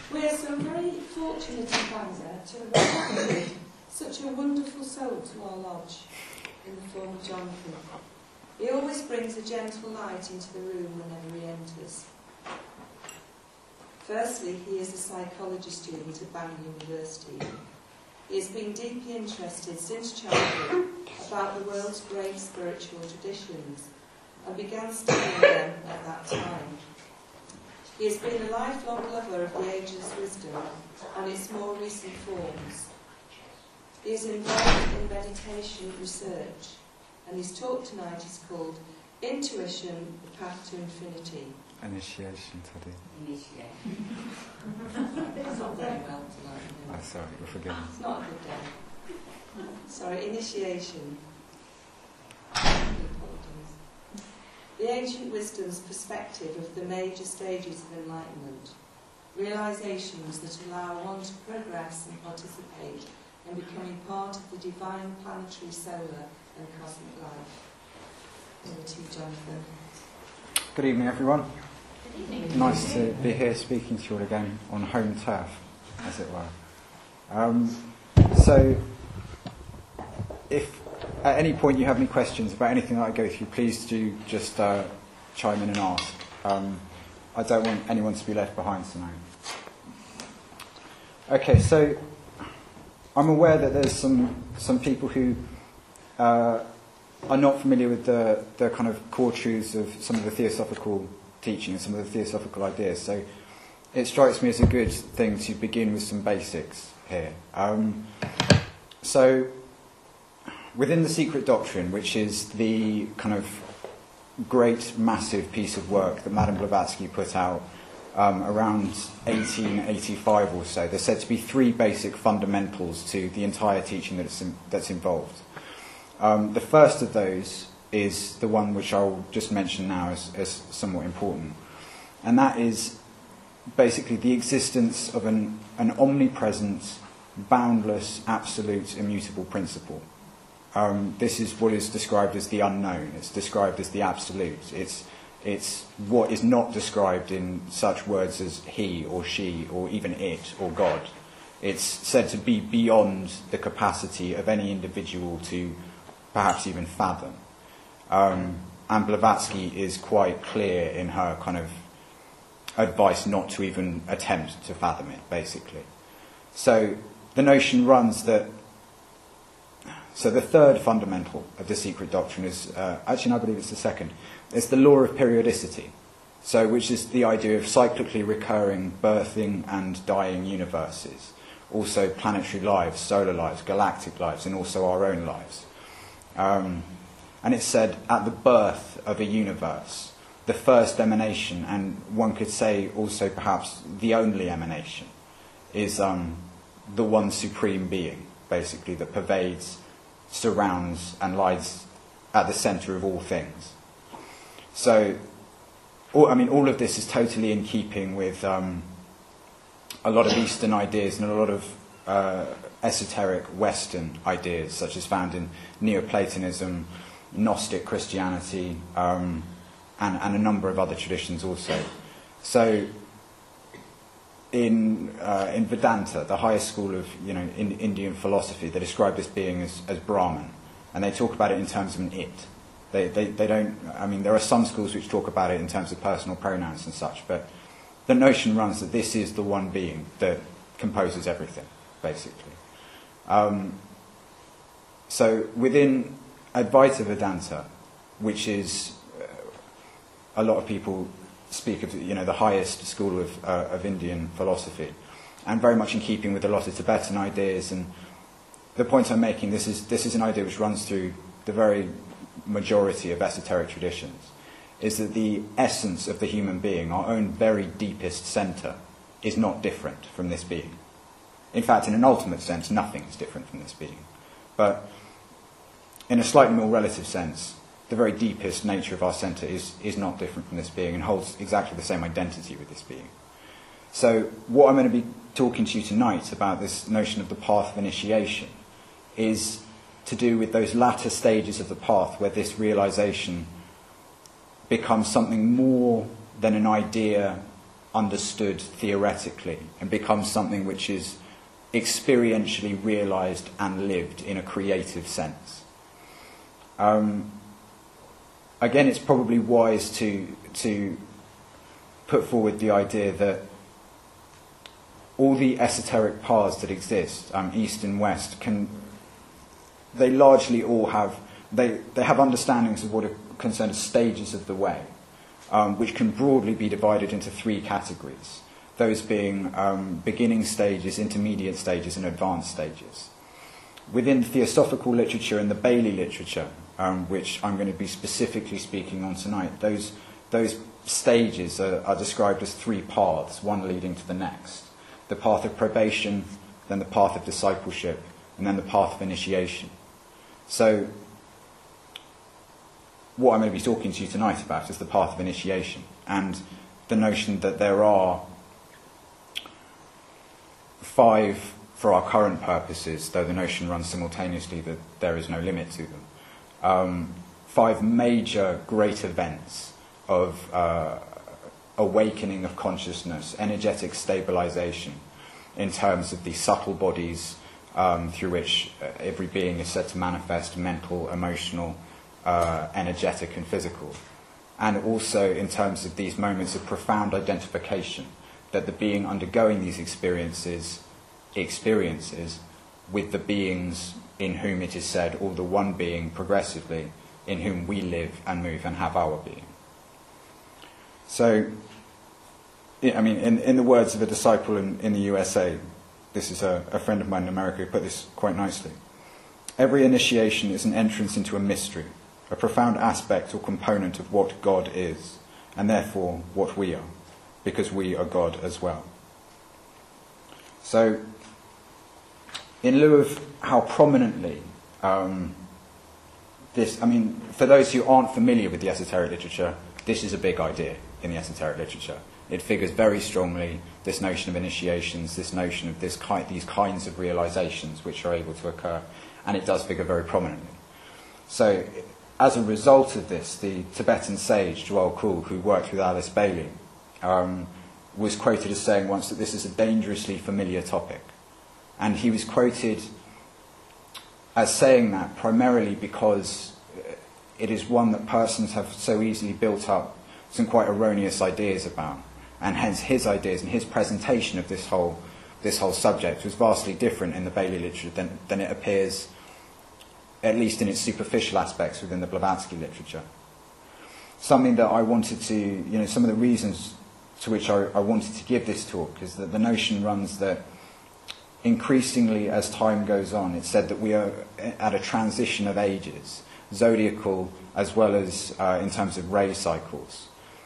We are so very fortunate in Bangor to have welcomed such a wonderful soul to our lodge in the form of Jonathan. He always brings a gentle light into the room whenever he enters. Firstly, he is a psychology student at Bangor University. He has been deeply interested since childhood about the world's great spiritual traditions and began studying them at that time. He has been a lifelong lover of the ageless wisdom and its more recent forms. He is involved in meditation research, and his talk tonight is called Intuition, the Path to Infinity. Initiation, Teddy. Initiation. It's not very well tonight. No. Oh, sorry, you're forgiven. It's not a good day. Sorry, initiation. The ancient wisdom's perspective of the major stages of enlightenment, realizations that allow one to progress and participate in becoming part of the divine planetary, solar and cosmic life. Over to you, Jonathan. Good evening, everyone. Good evening. Nice to be here speaking to you all again on home turf, as it were. So, if at any point you have any questions about anything that I go through, please do just chime in and ask. I don't want anyone to be left behind tonight. Okay, so I'm aware that there's some people who are not familiar with the kind of core truths of some of the theosophical teaching and some of the theosophical ideas. So it strikes me as a good thing to begin with some basics here. So within the Secret Doctrine, which is the kind of great, massive piece of work that Madame Blavatsky put out around 1885 or so, there's said to be three basic fundamentals to the entire teaching that's involved. The first of those is the one which I'll just mention now as somewhat important, and that is basically the existence of an omnipresent, boundless, absolute, immutable principle. This is what is described as the unknown. It's described as the absolute. It's what is not described in such words as he or she or even it or God. It's said to be beyond the capacity of any individual to perhaps even fathom. And Blavatsky is quite clear in her kind of advice not to even attempt to fathom it, basically. So the notion runs that, so the third fundamental of the Secret Doctrine is, actually no, I believe it's the second, it's the law of periodicity, so which is the idea of cyclically recurring, birthing and dying universes, also planetary lives, solar lives, galactic lives, and also our own lives. And it's said at the birth of a universe, the first emanation, and one could say also perhaps the only emanation, is the one supreme being, basically, that pervades, surrounds, and lies at the centre of all things. So, all of this is totally in keeping with a lot of Eastern ideas and a lot of esoteric Western ideas, such as found in Neoplatonism, Gnostic Christianity, and a number of other traditions also. So, in Vedanta, the highest school of in Indian philosophy, they describe this being as Brahman, and they talk about it in terms of an it. They don't. I mean, there are some schools which talk about it in terms of personal pronouns and such, but the notion runs that this is the one being that composes everything, basically. So within Advaita Vedanta, which is a lot of people speak of, the highest school of Indian philosophy, and very much in keeping with a lot of Tibetan ideas. And the point I'm making, this is an idea which runs through the very majority of esoteric traditions, is that the essence of the human being, our own very deepest centre, is not different from this being. In fact, in an ultimate sense, nothing is different from this being. But in a slightly more relative sense, the very deepest nature of our centre is not different from this being and holds exactly the same identity with this being. So what I'm going to be talking to you tonight about, this notion of the path of initiation, is to do with those latter stages of the path where this realisation becomes something more than an idea understood theoretically and becomes something which is experientially realized and lived in a creative sense. Again, it's probably wise to put forward the idea that all the esoteric paths that exist, East and West, they largely all have, they have understandings of what are concerned as stages of the way, which can broadly be divided into three categories, those being beginning stages, intermediate stages, and advanced stages. Within theosophical literature and the Bailey literature, which I'm going to be specifically speaking on tonight, those stages are described as three paths, one leading to the next. The path of probation, then the path of discipleship, and then the path of initiation. So, what I'm going to be talking to you tonight about is the path of initiation, and the notion that there are 5, for our current purposes, though the notion runs simultaneously that there is no limit to them, 5 major great events of awakening of consciousness, energetic stabilization, in terms of the subtle bodies through which every being is said to manifest, mental, emotional, energetic and physical, and also in terms of these moments of profound identification that the being undergoing these experiences with the beings in whom it is said, or the one being progressively in whom we live and move and have our being. So, I mean, in the words of a disciple in the USA, this is a friend of mine in America who put this quite nicely. Every initiation is an entrance into a mystery, a profound aspect or component of what God is, and therefore what we are, because we are God as well. So, in lieu of how prominently this, I mean, for those who aren't familiar with the esoteric literature, this is a big idea in the esoteric literature. It figures very strongly, this notion of initiations, this notion of these kinds of realizations which are able to occur, and it does figure very prominently. So, as a result of this, the Tibetan sage Djwhal Khul, who worked with Alice Bailey, was quoted as saying once that this is a dangerously familiar topic. And he was quoted as saying that primarily because it is one that persons have so easily built up some quite erroneous ideas about. And hence his ideas and his presentation of this whole subject was vastly different in the Bailey literature than it appears, at least in its superficial aspects, within the Blavatsky literature. Something that I wanted to, some of the reasons to which I wanted to give this talk is that the notion runs that increasingly as time goes on, it's said that we are at a transition of ages, zodiacal as well as in terms of ray cycles.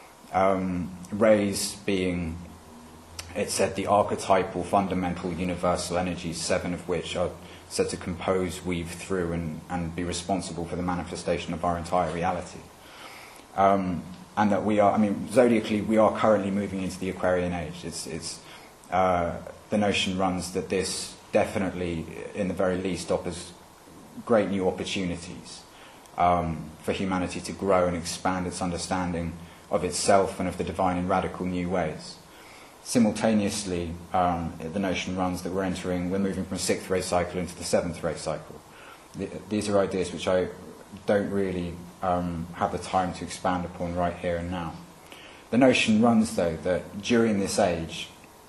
Rays being, it's said, the archetypal, fundamental, universal energies, 7 of which are said to compose, weave through, and be responsible for the manifestation of our entire reality. And that we are, I mean, zodiacally, we are currently moving into the Aquarian age. The notion runs that this definitely, in the very least, offers great new opportunities for humanity to grow and expand its understanding of itself and of the divine in radical new ways. Simultaneously, the notion runs that we're moving from a 6th ray cycle into the 7th ray cycle. These are ideas which I don't really have the time to expand upon right here and now. The notion runs, though, that during this age,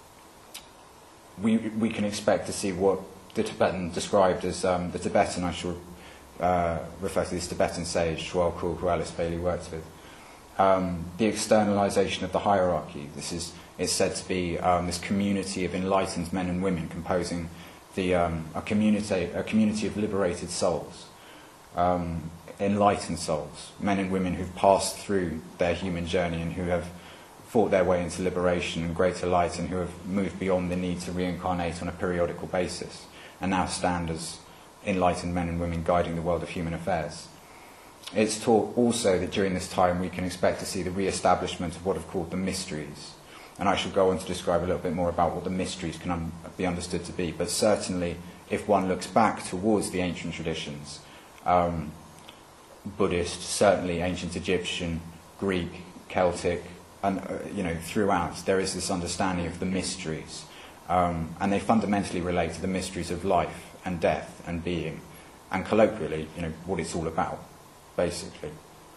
we can expect to see what the Tibetan described as the Tibetan, I shall refer to this Tibetan sage, Djwhal Khul, who Alice Bailey worked with, the externalization of the hierarchy. It's said to be this community of enlightened men and women composing a community of liberated souls, enlightened souls, men and women who've passed through their human journey and who have fought their way into liberation and greater light, and who have moved beyond the need to reincarnate on a periodical basis and now stand as enlightened men and women guiding the world of human affairs. It's taught also that during this time we can expect to see the re-establishment of what are called the mysteries. And I shall go on to describe a little bit more about what the mysteries can be understood to be. But certainly, if one looks back towards the ancient traditions, Buddhist, certainly ancient Egyptian, Greek, Celtic, and throughout there is this understanding of the mysteries, and they fundamentally relate to the mysteries of life and death and being, and colloquially, what it's all about, basically.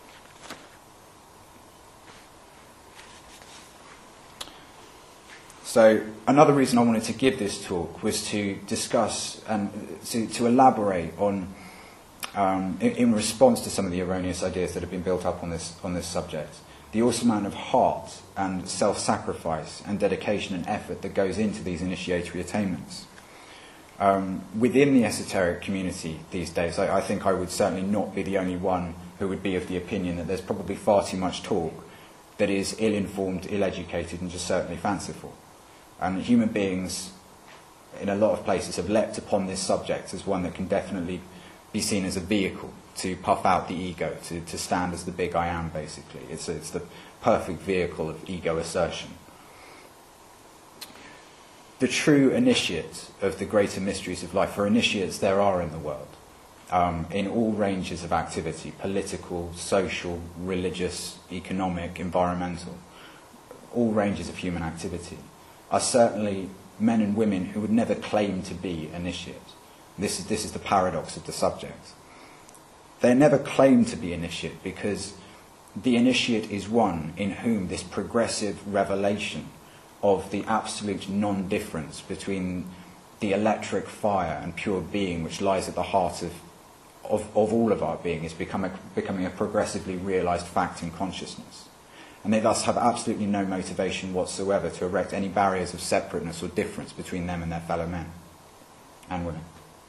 So another reason I wanted to give this talk was to discuss and to elaborate on, in response to some of the erroneous ideas that have been built up on this subject, the awesome amount of heart and self-sacrifice and dedication and effort that goes into these initiatory attainments. Within the esoteric community these days, I think I would certainly not be the only one who would be of the opinion that there's probably far too much talk that is ill-informed, ill-educated, and just certainly fanciful. And human beings, in a lot of places, have leapt upon this subject as one that can definitely be seen as a vehicle to puff out the ego, to stand as the big I am, basically. It's the perfect vehicle of ego assertion. The true initiate of the greater mysteries of life, for initiates there are in the world, in all ranges of activity, political, social, religious, economic, environmental, all ranges of human activity, are certainly men and women who would never claim to be initiates. This is the paradox of the subject. They never claim to be initiate because the initiate is one in whom this progressive revelation of the absolute non-difference between the electric fire and pure being which lies at the heart of all of our being is becoming a progressively realized fact in consciousness. And they thus have absolutely no motivation whatsoever to erect any barriers of separateness or difference between them and their fellow men and women.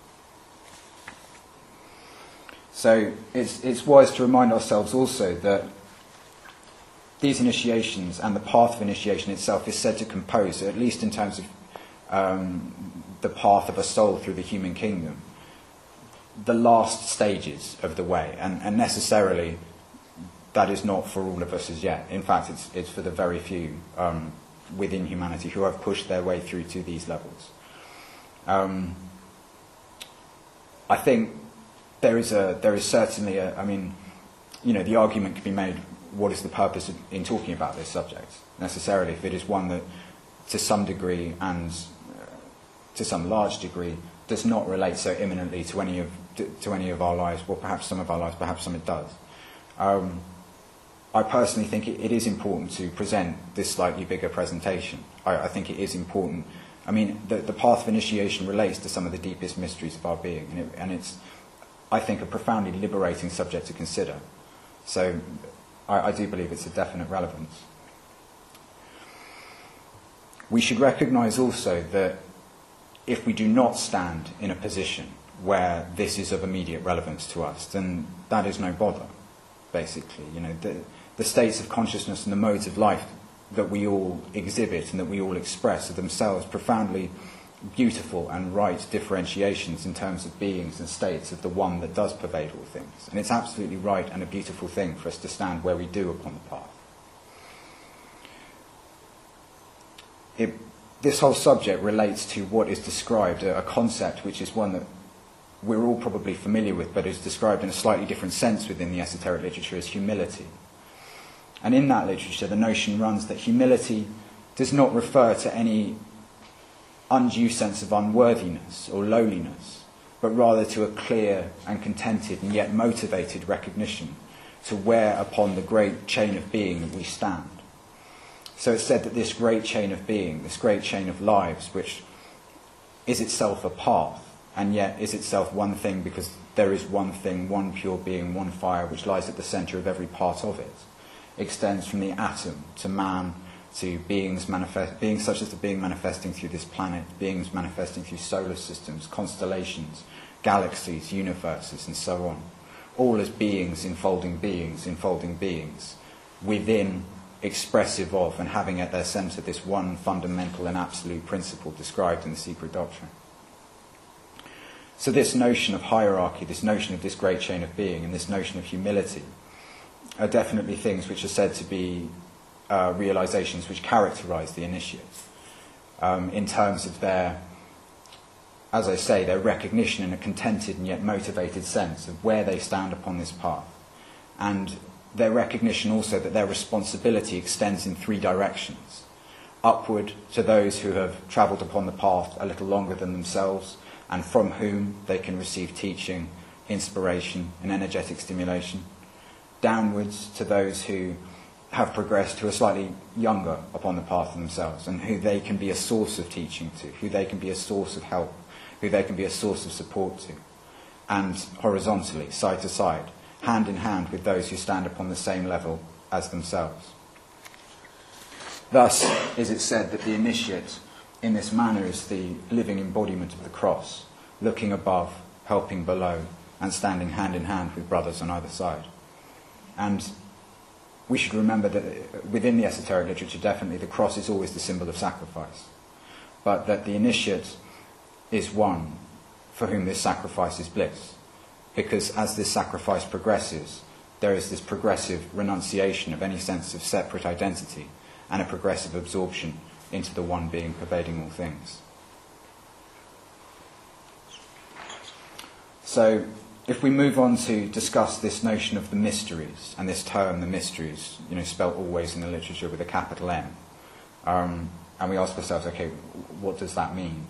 So it's wise to remind ourselves also that these initiations and the path of initiation itself is said to compose, at least in terms of the path of a soul through the human kingdom, the last stages of the way, and necessarily that is not for all of us as yet. In fact, it's for the very few within humanity who have pushed their way through to these levels. I think there is certainly the argument can be made, what is the purpose in talking about this subject, necessarily, if it is one that to some degree and to some large degree does not relate so imminently to any of our lives, well, perhaps some of our lives, perhaps some it does. I personally think it is important to present this slightly bigger presentation. I think it is important. I mean, the path of initiation relates to some of the deepest mysteries of our being, and it's, I think, a profoundly liberating subject to consider. So I do believe it's a definite relevance. We should recognise also that if we do not stand in a position where this is of immediate relevance to us, then that is no bother, basically. The states of consciousness and the modes of life that we all exhibit and that we all express are themselves profoundly beautiful and right differentiations in terms of beings and states of the one that does pervade all things. And it's absolutely right and a beautiful thing for us to stand where we do upon the path. This whole subject relates to what is described, a concept which is one that we're all probably familiar with, but is described in a slightly different sense within the esoteric literature as humility. And in that literature, the notion runs that humility does not refer to any undue sense of unworthiness or lowliness, but rather to a clear and contented and yet motivated recognition to where upon the great chain of being that we stand. So it's said that this great chain of being, this great chain of lives, which is itself a path, and yet is itself one thing because there is one thing, one pure being, one fire, which lies at the centre of every part of it, extends from the atom to man, to beings such as the being manifesting through this planet, beings manifesting through solar systems, constellations, galaxies, universes, and so on. All as beings, enfolding beings, within, expressive of, and having at their centre this one fundamental and absolute principle described in the Secret Doctrine. So this notion of hierarchy, this notion of this great chain of being, and this notion of humility are definitely things which are said to be realizations which characterize the initiate in terms of their, as I say, their recognition in a contented and yet motivated sense of where they stand upon this path, and their recognition also that their responsibility extends in three directions. Upward to those who have travelled upon the path a little longer than themselves, and from whom they can receive teaching, inspiration, and energetic stimulation. Downwards to those who have progressed, who are slightly younger upon the path themselves, and who they can be a source of teaching to, who they can be a source of help, who they can be a source of support to. And horizontally, side to side, hand in hand with those who stand upon the same level as themselves. Thus is it said that the initiate in this manner is the living embodiment of the cross, looking above, helping below, and standing hand in hand with brothers on either side. And we should remember that within the esoteric literature, definitely the cross is always the symbol of sacrifice, but that the initiate is one for whom this sacrifice is bliss, because as this sacrifice progresses, there is this progressive renunciation of any sense of separate identity and a progressive absorption into the one being pervading all things. So, if we move on to discuss this notion of the mysteries, and this term, the mysteries, spelt always in the literature with a capital M, and we ask ourselves, okay, what does that mean?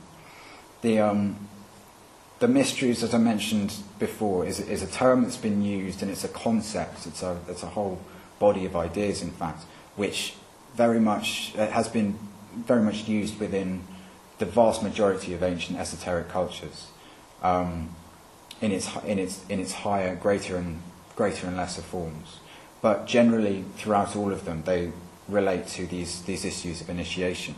The mysteries, as I mentioned before, is a term that's been used, and it's a concept, it's a whole body of ideas, in fact, which has been very much used within the vast majority of ancient esoteric cultures, in its higher, greater and lesser forms. But generally, throughout all of them, they relate to these issues of initiation.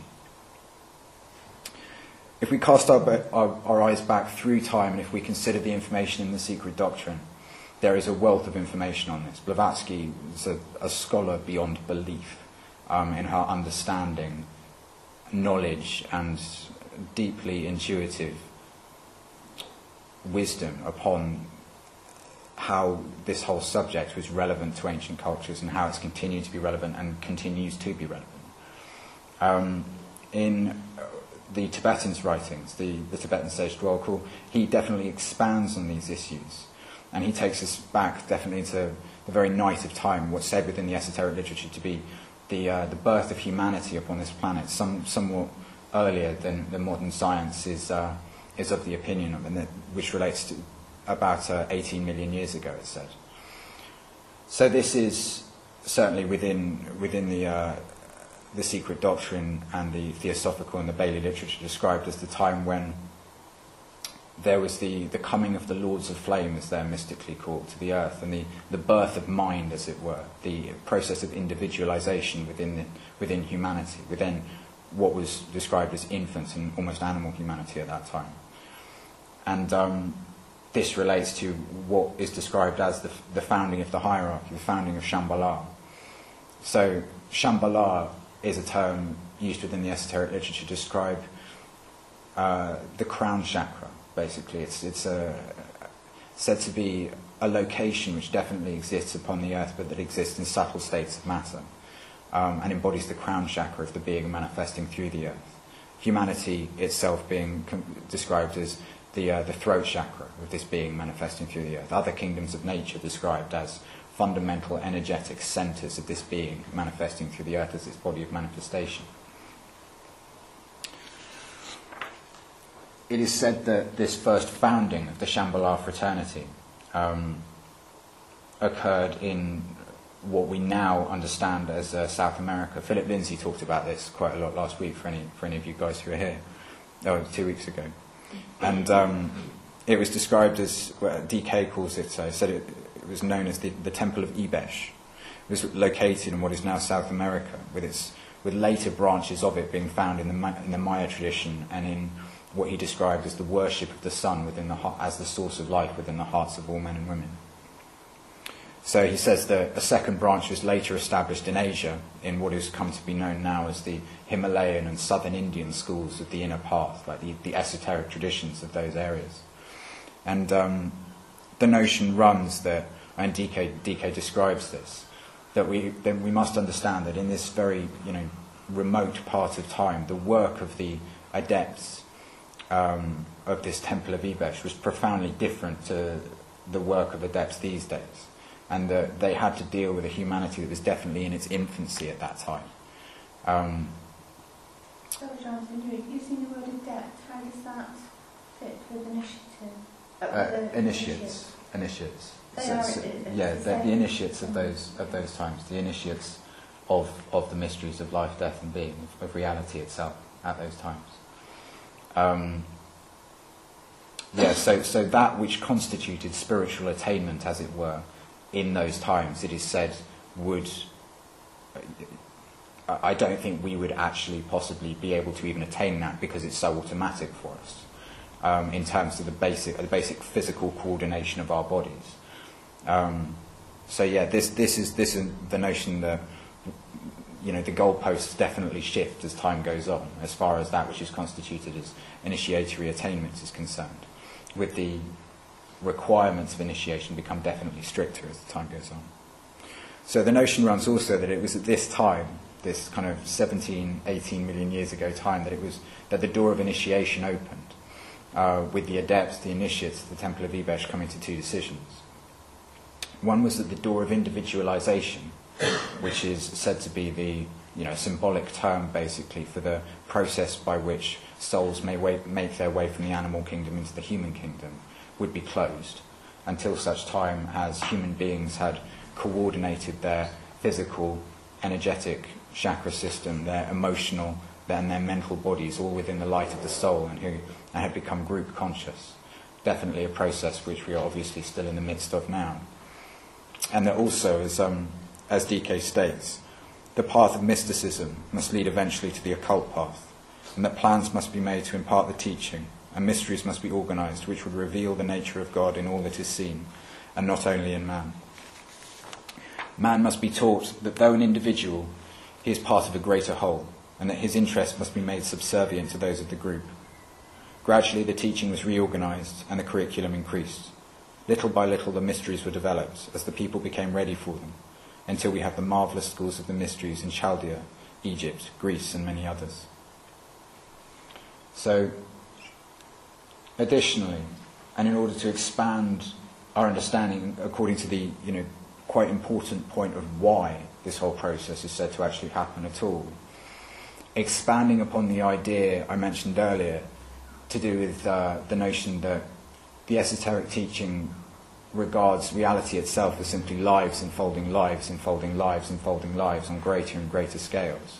If we cast our eyes back through time, and if we consider the information in the Secret Doctrine, there is a wealth of information on this. Blavatsky is a scholar beyond belief in her understanding, knowledge, and deeply intuitive wisdom upon how this whole subject was relevant to ancient cultures and how it's continued to be relevant and continues to be relevant. In the Tibetan's writings, the Tibetan sage Dwalkul, he definitely expands on these issues, and he takes us back definitely to the very night of time, what's said within the esoteric literature to be the birth of humanity upon this planet, somewhat earlier than modern science is of the opinion of, and which relates to about 18 million years ago, it's said. So this is certainly within the Secret Doctrine and the Theosophical and the Bailey literature described as the time when there was the coming of the Lords of Flame, as they're mystically called, to the earth, and the birth of mind, as it were, the process of individualization within humanity, within what was described as infant and almost animal humanity at that time. And this relates to what is described as the founding of the hierarchy, the founding of Shambhala. So Shambhala is a term used within the esoteric literature to describe the crown chakra, basically. It's said to be a location which definitely exists upon the earth, but that exists in subtle states of matter, and embodies the crown chakra of the being manifesting through the earth. Humanity itself being described as the throat chakra of this being manifesting through the earth. Other kingdoms of nature described as fundamental energetic centres of this being manifesting through the earth as its body of manifestation. It is said that this first founding of the Shambhala fraternity occurred in what we now understand as South America. Philip Lindsay talked about this quite a lot last week for any of you guys who were here, 2 weeks ago. And it was described as, DK calls it, said it was known as the Temple of Ibesh. It was located in what is now South America, with later branches of it being found in the Maya tradition and in what he described as the worship of the sun as the source of life within the hearts of all men and women. So he says that a second branch was later established in Asia in what has come to be known now as the Himalayan and Southern Indian schools of the inner path, like the esoteric traditions of those areas. And the notion runs that, and DK describes this, that we must understand that in this very remote part of time, the work of the adepts of this Temple of Ibesh was profoundly different to the work of adepts these days. and that they had to deal with a humanity that was definitely in its infancy at that time. Sorry, Jonathan, using the word adept, how does that fit with initiative? Initiates. They So- are so- it- yeah, it's the the initiates of those times, the initiates of the mysteries of life, death, and being, of reality itself at those times. So that which constituted spiritual attainment, as it were, in those times, it is said would. I don't think we would actually possibly be able to even attain that because it's so automatic for us in terms of the basic physical coordination of our bodies. This is the notion that the goalposts definitely shift as time goes on, as far as that which is constituted as initiatory attainment is concerned, with the requirements of initiation become definitely stricter as the time goes on. So the notion runs also that it was at this time, this kind of 17, 18 million years ago time, that the door of initiation opened, with the adepts, the initiates, the Temple of Ibesh coming to two decisions. One was that the door of individualization, which is said to be the symbolic term basically for the process by which souls may make their way from the animal kingdom into the human kingdom, would be closed until such time as human beings had coordinated their physical, energetic chakra system, their emotional and their mental bodies all within the light of the soul, and had become group conscious. Definitely a process which we are obviously still in the midst of now. And that also, as DK states, the path of mysticism must lead eventually to the occult path, and that plans must be made to impart the teaching, and mysteries must be organised which would reveal the nature of God in all that is seen, and not only in man. Man must be taught that though an individual, he is part of a greater whole, and that his interests must be made subservient to those of the group. Gradually the teaching was reorganised and the curriculum increased. Little by little the mysteries were developed as the people became ready for them, until we have the marvellous schools of the mysteries in Chaldea, Egypt, Greece, and many others. So, additionally, and in order to expand our understanding according to the quite important point of why this whole process is said to actually happen at all, expanding upon the idea I mentioned earlier to do with the notion that the esoteric teaching regards reality itself as simply lives enfolding lives enfolding lives enfolding lives on greater and greater scales.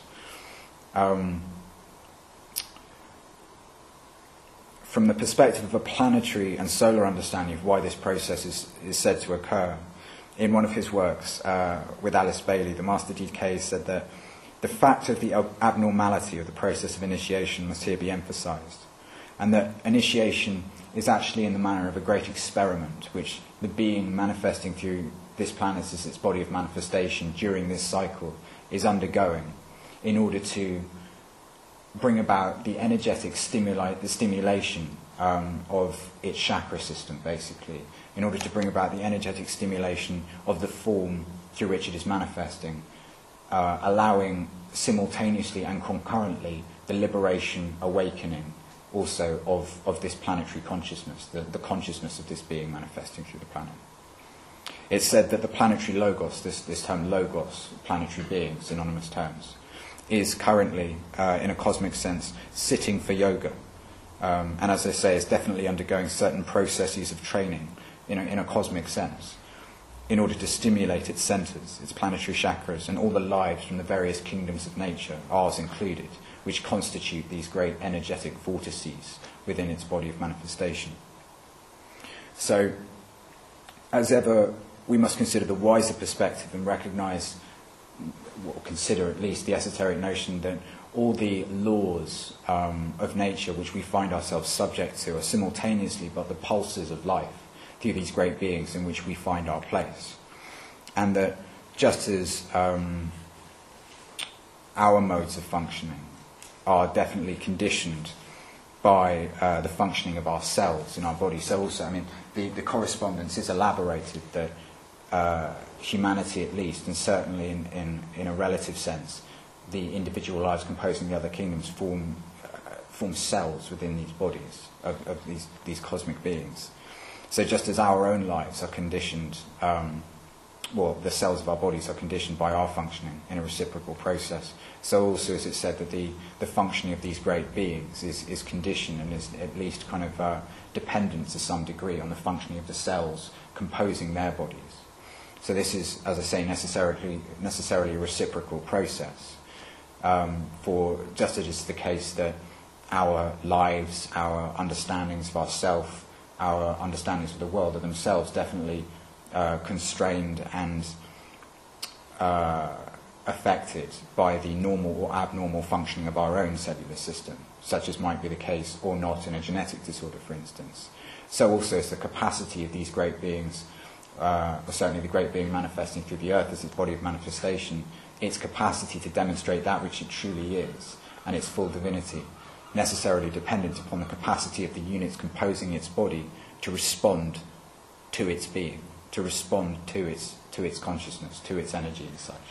From the perspective of a planetary and solar understanding of why this process is said to occur, in one of his works with Alice Bailey, the Master DK said that the fact of the abnormality of the process of initiation must here be emphasized, and that initiation is actually in the manner of a great experiment which the being manifesting through this planet as its body of manifestation during this cycle is undergoing in order to bring about the energetic stimulation of its chakra system, basically, in order to bring about the energetic stimulation of the form through which it is manifesting, allowing simultaneously and concurrently the liberation, awakening also of this planetary consciousness, the consciousness of this being manifesting through the planet. It's said that the planetary logos, this term logos, planetary being, synonymous terms, is currently, in a cosmic sense, sitting for yoga. And as I say, is definitely undergoing certain processes of training in a cosmic sense, in order to stimulate its centres, its planetary chakras, and all the lives from the various kingdoms of nature, ours included, which constitute these great energetic vortices within its body of manifestation. So, as ever, we must consider the wiser perspective and recognise, or consider at least, the esoteric notion that all the laws of nature which we find ourselves subject to are simultaneously but the pulses of life through these great beings in which we find our place. And that just as our modes of functioning are definitely conditioned by the functioning of our cells in our body, so also, the correspondence is elaborated that humanity at least, and certainly in a relative sense, the individual lives composing the other kingdoms form cells within these bodies of these cosmic beings. So just as our own lives are conditioned the cells of our bodies are conditioned by our functioning in a reciprocal process. So also, as it said, that the functioning of these great beings is conditioned and is at least kind of dependent to some degree on the functioning of the cells composing their bodies. So this is, as I say, necessarily a reciprocal process. For just as it's the case that our lives, our understandings of ourself, our understandings of the world are themselves definitely constrained and affected by the normal or abnormal functioning of our own cellular system, such as might be the case or not in a genetic disorder, for instance. So also is the capacity of these great beings, or certainly the great being manifesting through the earth as its body of manifestation, its capacity to demonstrate that which it truly is and its full divinity, necessarily dependent upon the capacity of the units composing its body to respond to its being, to respond to its consciousness, to its energy and such.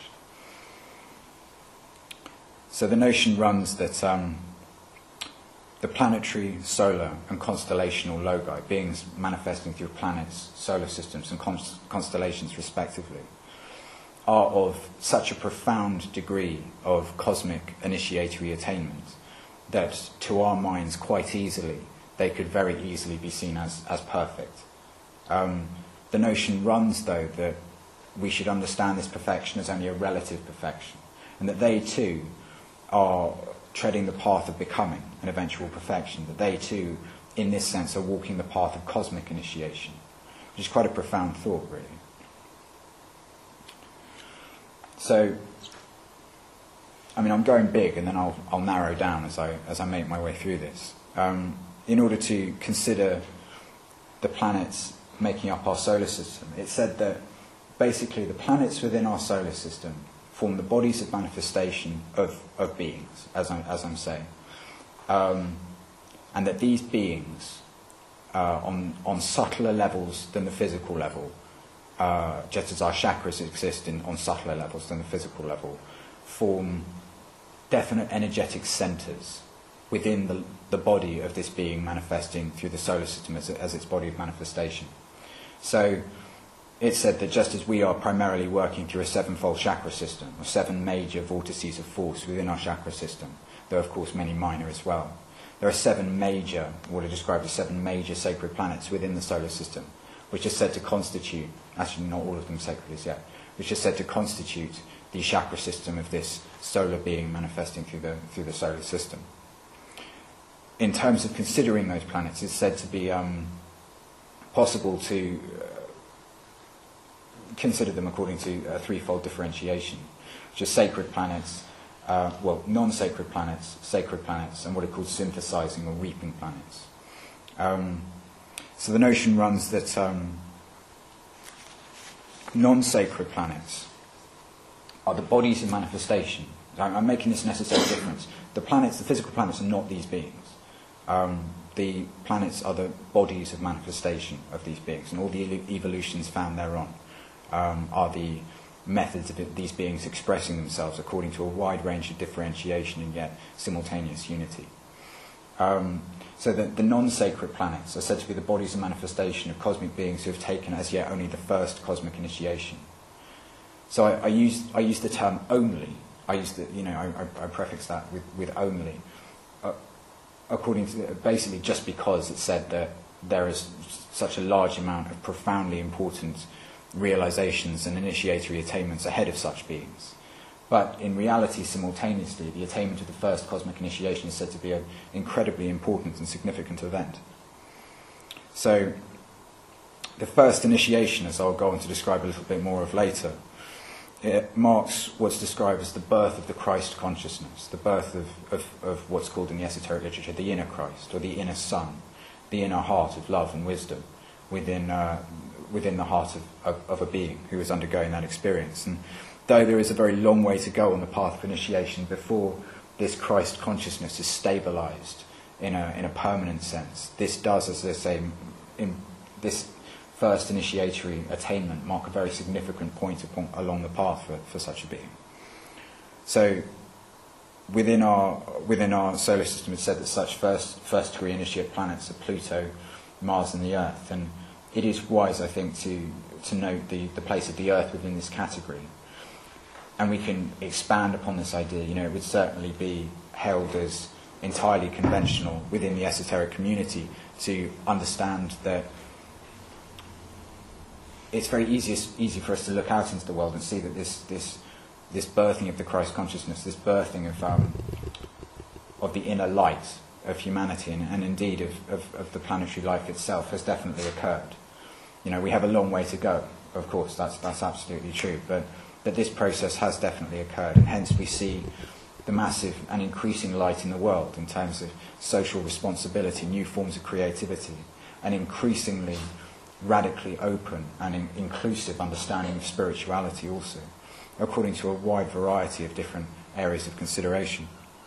So the notion runs that the planetary, solar and constellational logi, beings manifesting through planets, solar systems and constellations respectively, are of such a profound degree of cosmic initiatory attainment that to our minds quite easily they could very easily be seen as perfect. The notion runs, though, that we should understand this perfection as only a relative perfection, and that they too are treading the path of becoming an eventual perfection, that they too, in this sense, are walking the path of cosmic initiation, which is quite a profound thought, really. So, I mean, I'm going big, and then I'll narrow down as I make my way through this. In order to consider the planets making up our solar system, it said that basically the planets within our solar system form the bodies of manifestation of beings, as I'm saying, and that these beings, on subtler levels than the physical level, just as our chakras exist on subtler levels than the physical level, form definite energetic centres within the body of this being manifesting through the solar system as its body of manifestation. So it said that just as we are primarily working through a sevenfold chakra system, or 7 major vortices of force within our chakra system, though of course many minor as well, there are 7 major, what are described as 7 major sacred planets within the solar system, which are said to constitute, actually not all of them sacred as yet, which are said to constitute the chakra system of this solar being manifesting through the solar system. In terms of considering those planets, it's said to be possible to consider them according to a threefold differentiation, which is sacred planets, non-sacred planets, sacred planets, and what are called synthesizing or reaping planets. So the notion runs that non-sacred planets are the bodies of manifestation. I'm making this necessary difference. The planets, the physical planets, are not these beings. The planets are the bodies of manifestation of these beings, and all the evolutions found thereon are the methods of these beings expressing themselves according to a wide range of differentiation and yet simultaneous unity. So that the non-sacred planets are said to be the bodies of manifestation of cosmic beings who have taken as yet only the first cosmic initiation. So I use the term only. I prefix that with only, according to basically just because it said that there is such a large amount of profoundly important realizations and initiatory attainments ahead of such beings. But in reality, simultaneously, the attainment of the first cosmic initiation is said to be an incredibly important and significant event. So the first initiation, as I'll go on to describe a little bit more of later, it marks what's described as the birth of the Christ consciousness, the birth of what's called in the esoteric literature the inner Christ, or the inner Son, the inner heart of love and wisdom within the heart of a being who is undergoing that experience. And though there is a very long way to go on the path of initiation before this Christ consciousness is stabilized in a permanent sense, this does, as I say, in this first initiatory attainment mark a very significant point along the path for such a being. So within our solar system, it's said that such first 3 initiate planets are Pluto, Mars and the Earth, and it is wise, I think, to note the place of the Earth within this category. And we can expand upon this idea. You know, it would certainly be held as entirely conventional within the esoteric community to understand that it's very easy for us to look out into the world and see that this birthing of the Christ consciousness, this birthing of the inner light of humanity and indeed of the planetary life itself has definitely occurred. You know, we have a long way to go, of course, that's absolutely true, but this process has definitely occurred, and hence we see the massive and increasing light in the world in terms of social responsibility, new forms of creativity, and increasingly radically open and inclusive understanding of spirituality also, according to a wide variety of different areas of consideration.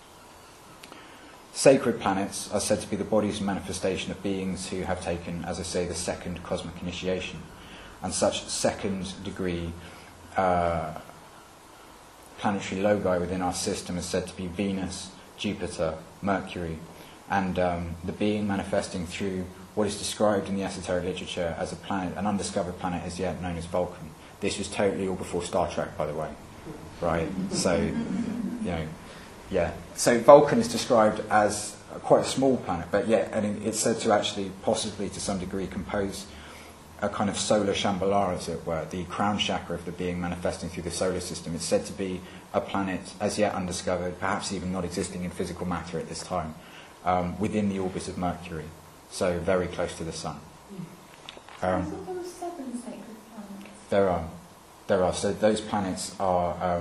Sacred planets are said to be the body's manifestation of beings who have taken, as I say, the second cosmic initiation. And such second degree planetary loci within our system is said to be Venus, Jupiter, Mercury, and the being manifesting through what is described in the esoteric literature as a planet, an undiscovered planet as yet known as Vulcan. This was totally all before Star Trek, by the way. Right? So, you know, yeah. So Vulcan is described as quite a small planet, but yet it's said to actually, possibly to some degree, compose a kind of solar Shambhala, as it were, the crown chakra of the being manifesting through the solar system. It's said to be a planet as yet undiscovered, perhaps even not existing in physical matter at this time, within the orbit of Mercury, so very close to the Sun. I thought there were 7 sacred planets. There are. So those planets are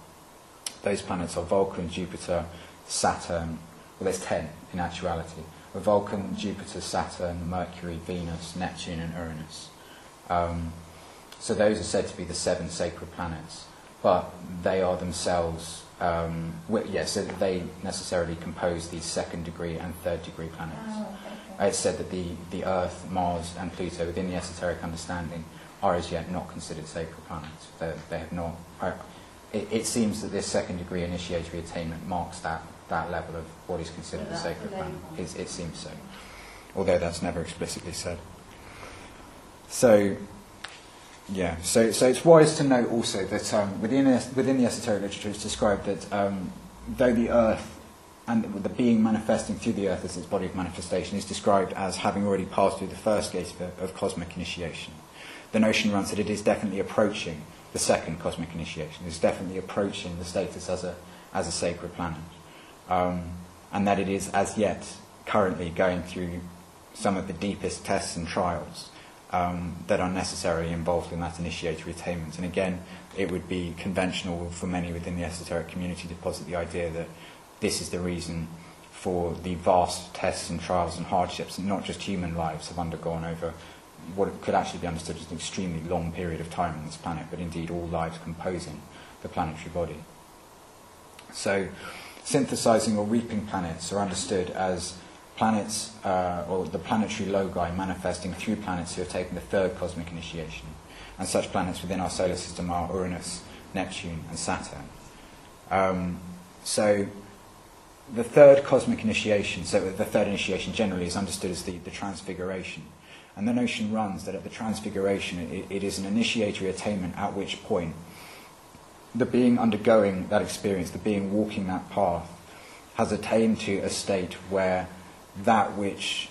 Vulcan, Jupiter, Saturn. Well, there's 10 in actuality. Vulcan, Jupiter, Saturn, Mercury, Venus, Neptune and Uranus. So those are said to be the 7 sacred planets, but they are themselves, so they necessarily compose these second degree and third degree planets. Oh, okay. It's said that the Earth, Mars and Pluto within the esoteric understanding are as yet not considered sacred planets. They have not. It seems that this second degree initiatory attainment marks that level of what is considered a sacred planet. It seems so, although that's never explicitly said. So, yeah. So it's wise to note also that within the esoteric literature, it's described that though the Earth and the being manifesting through the Earth as its body of manifestation is described as having already passed through the first gate of cosmic initiation, the notion runs that it is definitely approaching the second cosmic initiation. It's definitely approaching the status as a sacred planet. And that it is as yet currently going through some of the deepest tests and trials that are necessarily involved in that initiatory attainment. And again, it would be conventional for many within the esoteric community to posit the idea that this is the reason for the vast tests and trials and hardships that not just human lives have undergone over what could actually be understood as an extremely long period of time on this planet, but indeed all lives composing the planetary body. So, synthesizing or reaping planets are understood as planets, or the planetary loci manifesting through planets who have taken the third cosmic initiation. And such planets within our solar system are Uranus, Neptune and Saturn. So the third cosmic initiation, so the third initiation generally is understood as the transfiguration. And the notion runs that at the transfiguration it is an initiatory attainment at which point the being undergoing that experience, the being walking that path, has attained to a state where that which,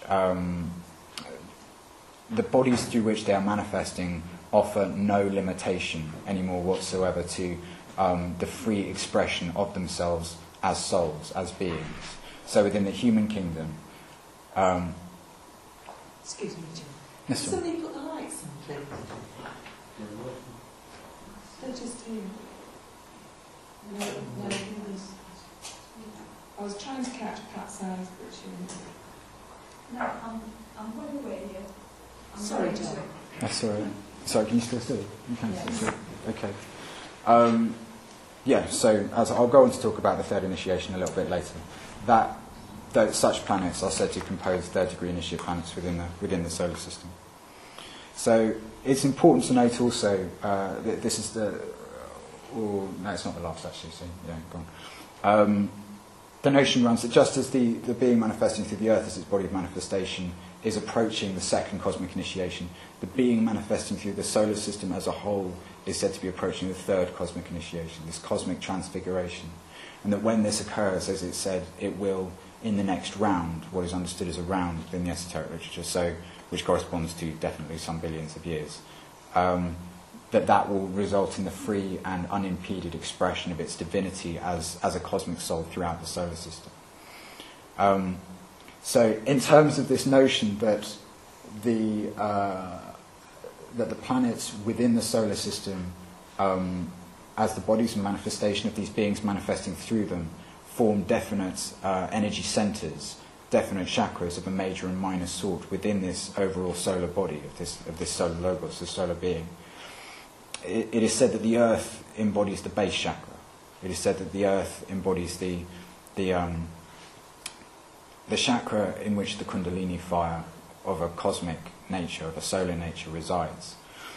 the bodies through which they are manifesting offer no limitation anymore whatsoever to the free expression of themselves as souls, as beings. So within the human kingdom... Excuse me, Jim. Yes, Can somebody put the lights on, please? They're just here. No, I was trying to catch Pat's eyes, but she didn't. No, I'm going away here. Sorry, John. That's all right. Sorry, can you still see? You can Yes. still see. Okay. Yeah, so as I'll go on to talk about the third initiation a little bit later. That such planets are said to compose third-degree initiate planets within the solar system. So it's important to note also that this is the... no, it's not the last actually, so yeah, go on. the notion runs that just as the being manifesting through the earth as its body of manifestation is approaching the second cosmic initiation, the being manifesting through the solar system as a whole is said to be approaching the third cosmic initiation, this cosmic transfiguration. And that when this occurs, as it said, it will, in the next round, what is understood as a round in the esoteric literature, so which corresponds to definitely some billions of years, that will result in the free and unimpeded expression of its divinity as a cosmic soul throughout the solar system. So in terms of this notion that the planets within the solar system, as the bodies and manifestation of these beings manifesting through them, form definite energy centres, definite chakras of a major and minor sort within this overall solar body of this solar logos, the solar being. It is said that the earth embodies the base chakra. It is said that the earth embodies the chakra in which the kundalini fire of a cosmic nature, of a solar nature, resides.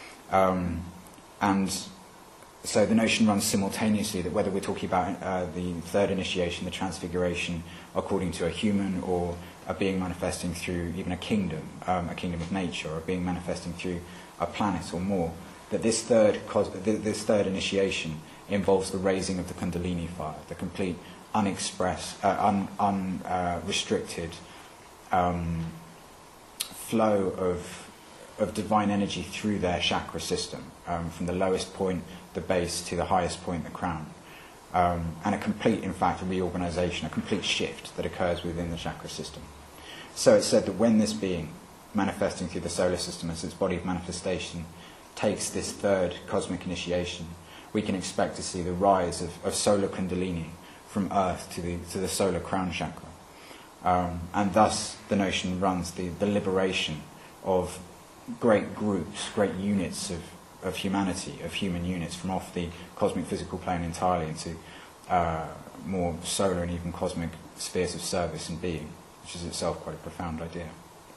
And so the notion runs simultaneously that whether we're talking about the third initiation, the transfiguration, according to a human, or a being manifesting through even a kingdom of nature, or a being manifesting through a planet or more, that this third initiation involves the raising of the kundalini fire, the complete unexpressed, unrestricted flow of divine energy through their chakra system, from the lowest point, the base, to the highest point, the crown. And a complete, in fact, reorganisation, a complete shift that occurs within the chakra system. So it's said that when this being, manifesting through the solar system as its body of manifestation, takes this third cosmic initiation, we can expect to see the rise of solar kundalini from earth to the solar crown chakra. And thus the notion runs the liberation of great groups, great units of humanity, of human units, from off the cosmic physical plane entirely into more solar and even cosmic spheres of service and being, which is itself quite a profound idea.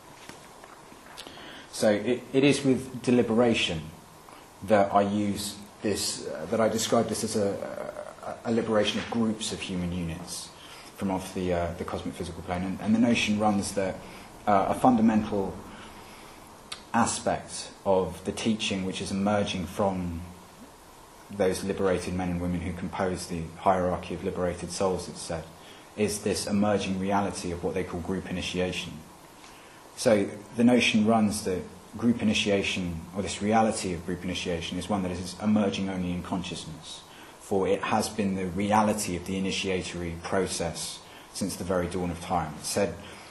So it is with deliberation that I use this, that I describe this as a liberation of groups of human units from off the cosmic physical plane. And the notion runs that a fundamental aspect of the teaching which is emerging from those liberated men and women who compose the hierarchy of liberated souls, it's said, is this emerging reality of what they call group initiation. So the notion runs that group initiation, or this reality of group initiation, is one that is emerging only in consciousness, for it has been the reality of the initiatory process since the very dawn of time. It's said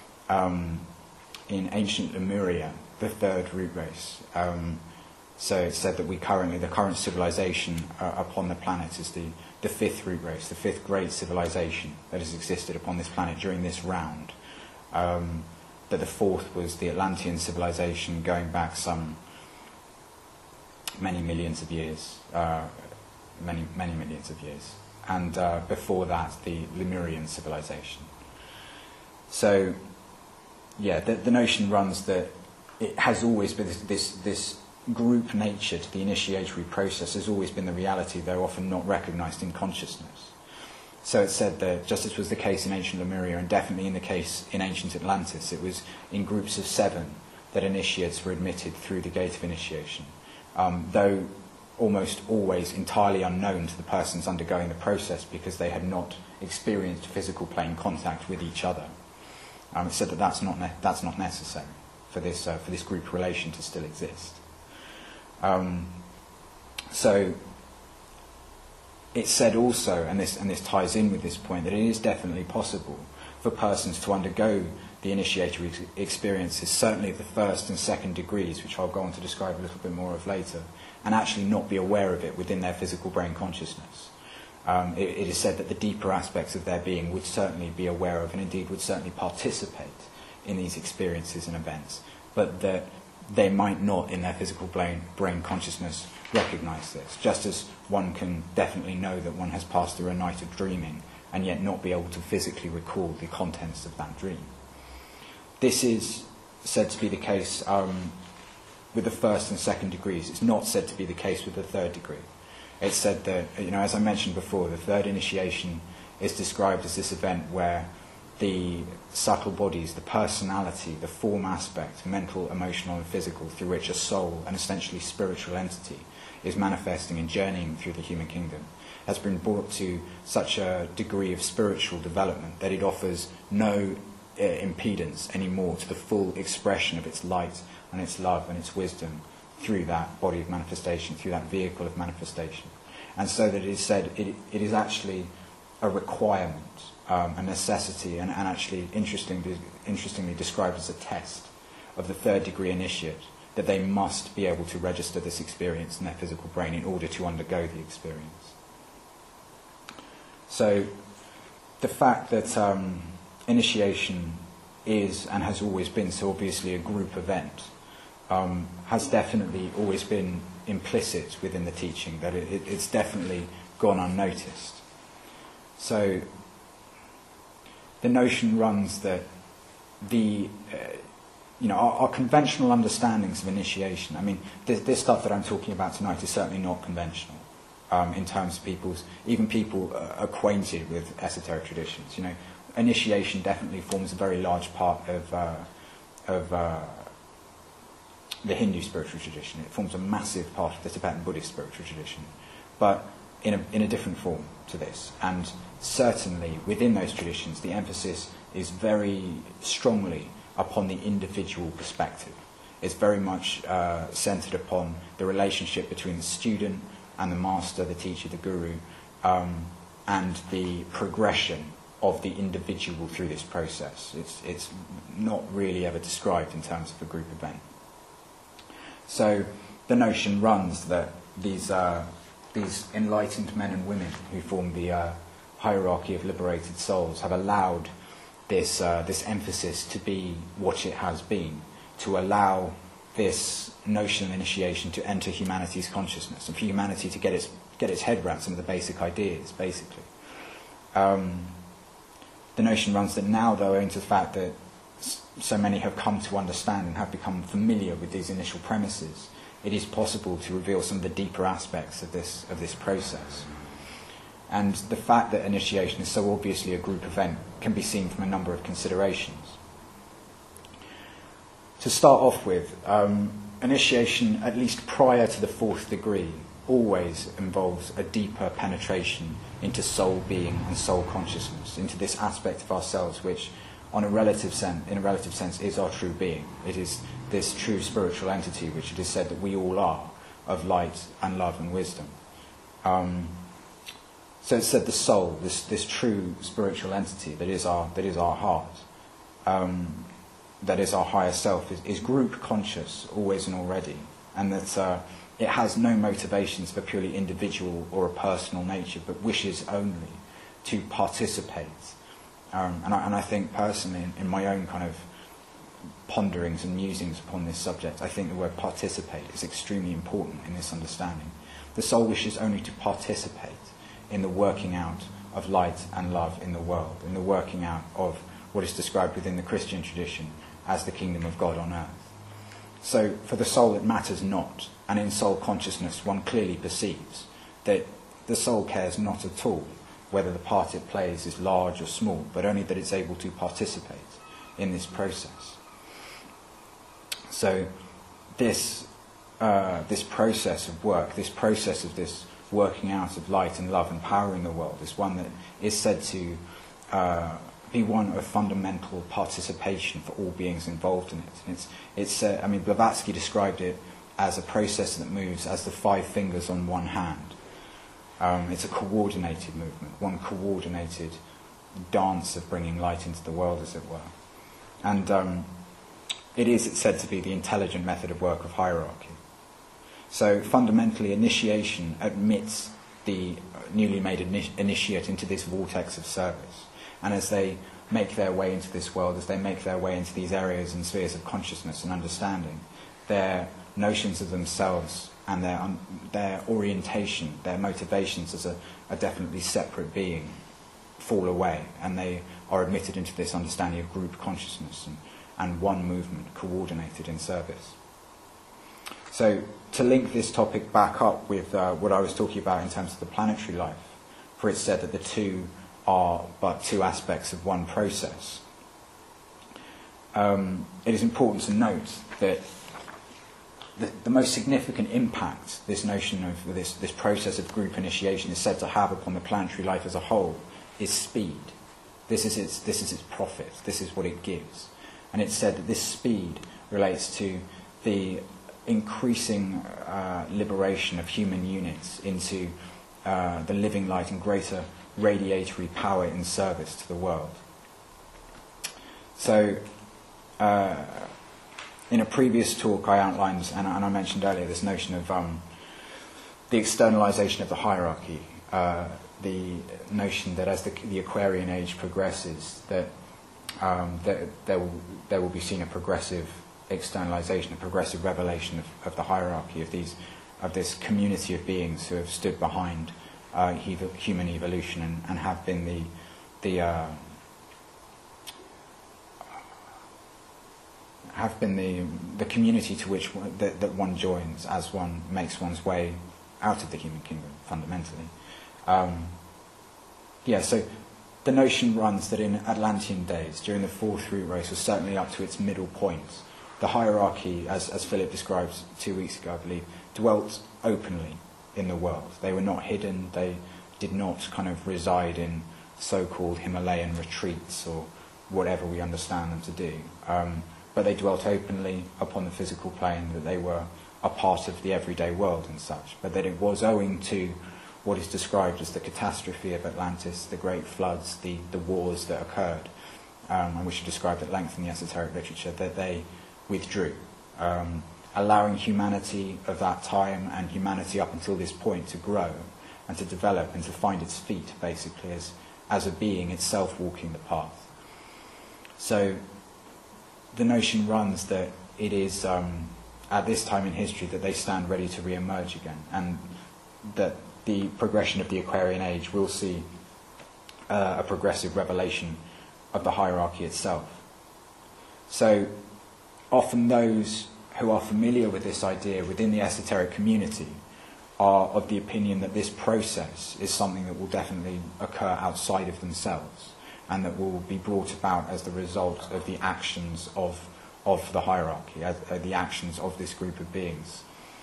in ancient Lemuria, the third root race. So it's said that the current civilization upon the planet is the fifth root race, the fifth great civilization that has existed upon this planet during this round. That the fourth was the Atlantean civilization, going back some many millions of years, many millions of years, and before that the Lemurian civilization. So, yeah, the notion runs that it has always been this group nature to the initiatory process has always been the reality, though often not recognised in consciousness. So it's said that, just as was the case in ancient Lemuria, and definitely in the case in ancient Atlantis, it was in groups of 7 that initiates were admitted through the gate of initiation, though almost always entirely unknown to the persons undergoing the process because they had not experienced physical plane contact with each other. It's said that that's not necessary for this group relation to still exist. So it's said also, and this ties in with this point, that it is definitely possible for persons to undergo the initiatory experiences, certainly the first and second degrees, which I'll go on to describe a little bit more of later, and actually not be aware of it within their physical brain consciousness. It is said that the deeper aspects of their being would certainly be aware of, and indeed would certainly participate in these experiences and events, but that they might not, in their physical brain consciousness, recognise this, just as one can definitely know that one has passed through a night of dreaming and yet not be able to physically recall the contents of that dream. This is said to be the case with the first and second degrees. It's not said to be the case with the third degree. It's said that, as I mentioned before, the third initiation is described as this event where the subtle bodies, the personality, the form aspect, mental, emotional and physical, through which a soul, an essentially spiritual entity, is manifesting and journeying through the human kingdom, has been brought to such a degree of spiritual development that it offers no impedance anymore to the full expression of its light and its love and its wisdom through that body of manifestation, through that vehicle of manifestation. And so that it is said it is actually a requirement, a necessity, and actually interestingly described as a test of the third degree initiate, that they must be able to register this experience in their physical brain in order to undergo the experience. So the fact that initiation is and has always been so obviously a group event has definitely always been implicit within the teaching, that it's definitely gone unnoticed. So the notion runs that our conventional understandings of initiation, I mean, this stuff that I'm talking about tonight is certainly not conventional in terms of people acquainted with esoteric traditions. Initiation definitely forms a very large part of the Hindu spiritual tradition. It forms a massive part of the Tibetan Buddhist spiritual tradition, but in a different form to this. And certainly within those traditions, the emphasis is very strongly upon the individual perspective. It's very much centered upon the relationship between the student and the master, the teacher, the guru, and the progression of the individual through this process. It's not really ever described in terms of a group event. So the notion runs that these enlightened men and women who form the hierarchy of liberated souls have allowed this emphasis to be what it has been, to allow this notion of initiation to enter humanity's consciousness, and for humanity to get its head around some of the basic ideas, basically. The notion runs that now, though, owing to the fact that so many have come to understand and have become familiar with these initial premises, it is possible to reveal some of the deeper aspects of this process. And the fact that initiation is so obviously a group event can be seen from a number of considerations. To start off with, initiation, at least prior to the fourth degree, always involves a deeper penetration into soul being and soul consciousness, into this aspect of ourselves which, in a relative sense, is our true being. It is this true spiritual entity which it is said that we all are, of light and love and wisdom. So it's said the soul, this true spiritual entity that is our heart, that is our higher self, is group conscious always and already, and that it has no motivations of a purely individual or a personal nature, but wishes only to participate. And I think personally, in my own kind of ponderings and musings upon this subject, I think the word participate is extremely important in this understanding. The soul wishes only to participate in the working out of light and love in the world, in the working out of what is described within the Christian tradition as the kingdom of God on earth. So for the soul it matters not, and in soul consciousness one clearly perceives that the soul cares not at all whether the part it plays is large or small, but only that it's able to participate in this process. So this process of work, this process of this working out of light and love and power in the world, is one that is said to be one of fundamental participation for all beings involved in it. And Blavatsky described it as a process that moves as the 5 fingers on one hand. It's a coordinated movement, one coordinated dance of bringing light into the world, as it were. And it's said to be the intelligent method of work of hierarchy. So fundamentally, initiation admits the newly made initiate into this vortex of service. And as they make their way into this world, as they make their way into these areas and spheres of consciousness and understanding, their notions of themselves and their orientation, their motivations as a definitely separate being fall away, and they are admitted into this understanding of group consciousness and one movement coordinated in service. So to link this topic back up with what I was talking about in terms of the planetary life, for it's said that the two are but two aspects of one process. It is important to note that the most significant impact this notion of this process of group initiation is said to have upon the planetary life as a whole is speed. This is its profit. This is what it gives. And it's said that this speed relates to the increasing liberation of human units into the living light and greater radiatory power in service to the world. So, in a previous talk I outlined, and I mentioned earlier, this notion of the externalization of the hierarchy, the notion that as the Aquarian age progresses, that there will be seen a progressive externalization, a progressive revelation of the hierarchy of this community of beings who have stood behind human evolution and have been the community to which that one joins as one makes one's way out of the human kingdom, fundamentally. So the notion runs that in Atlantean days, during the fourth root race, was certainly up to its middle point. The hierarchy, as Philip described 2 weeks ago, I believe, dwelt openly in the world. They were not hidden. They did not kind of reside in so-called Himalayan retreats or whatever we understand them to do. But they dwelt openly upon the physical plane, that they were a part of the everyday world and such, but that it was owing to what is described as the catastrophe of Atlantis, the great floods, the wars that occurred, and which are described at length in the esoteric literature, that they withdrew, allowing humanity of that time and humanity up until this point to grow and to develop and to find its feet, basically, as a being itself walking the path. So the notion runs that it is at this time in history that they stand ready to re-emerge again, and that the progression of the Aquarian age will see a progressive revelation of the hierarchy itself. So often those who are familiar with this idea within the esoteric community are of the opinion that this process is something that will definitely occur outside of themselves, and that will be brought about as the result of the actions of the hierarchy, the actions of this group of beings.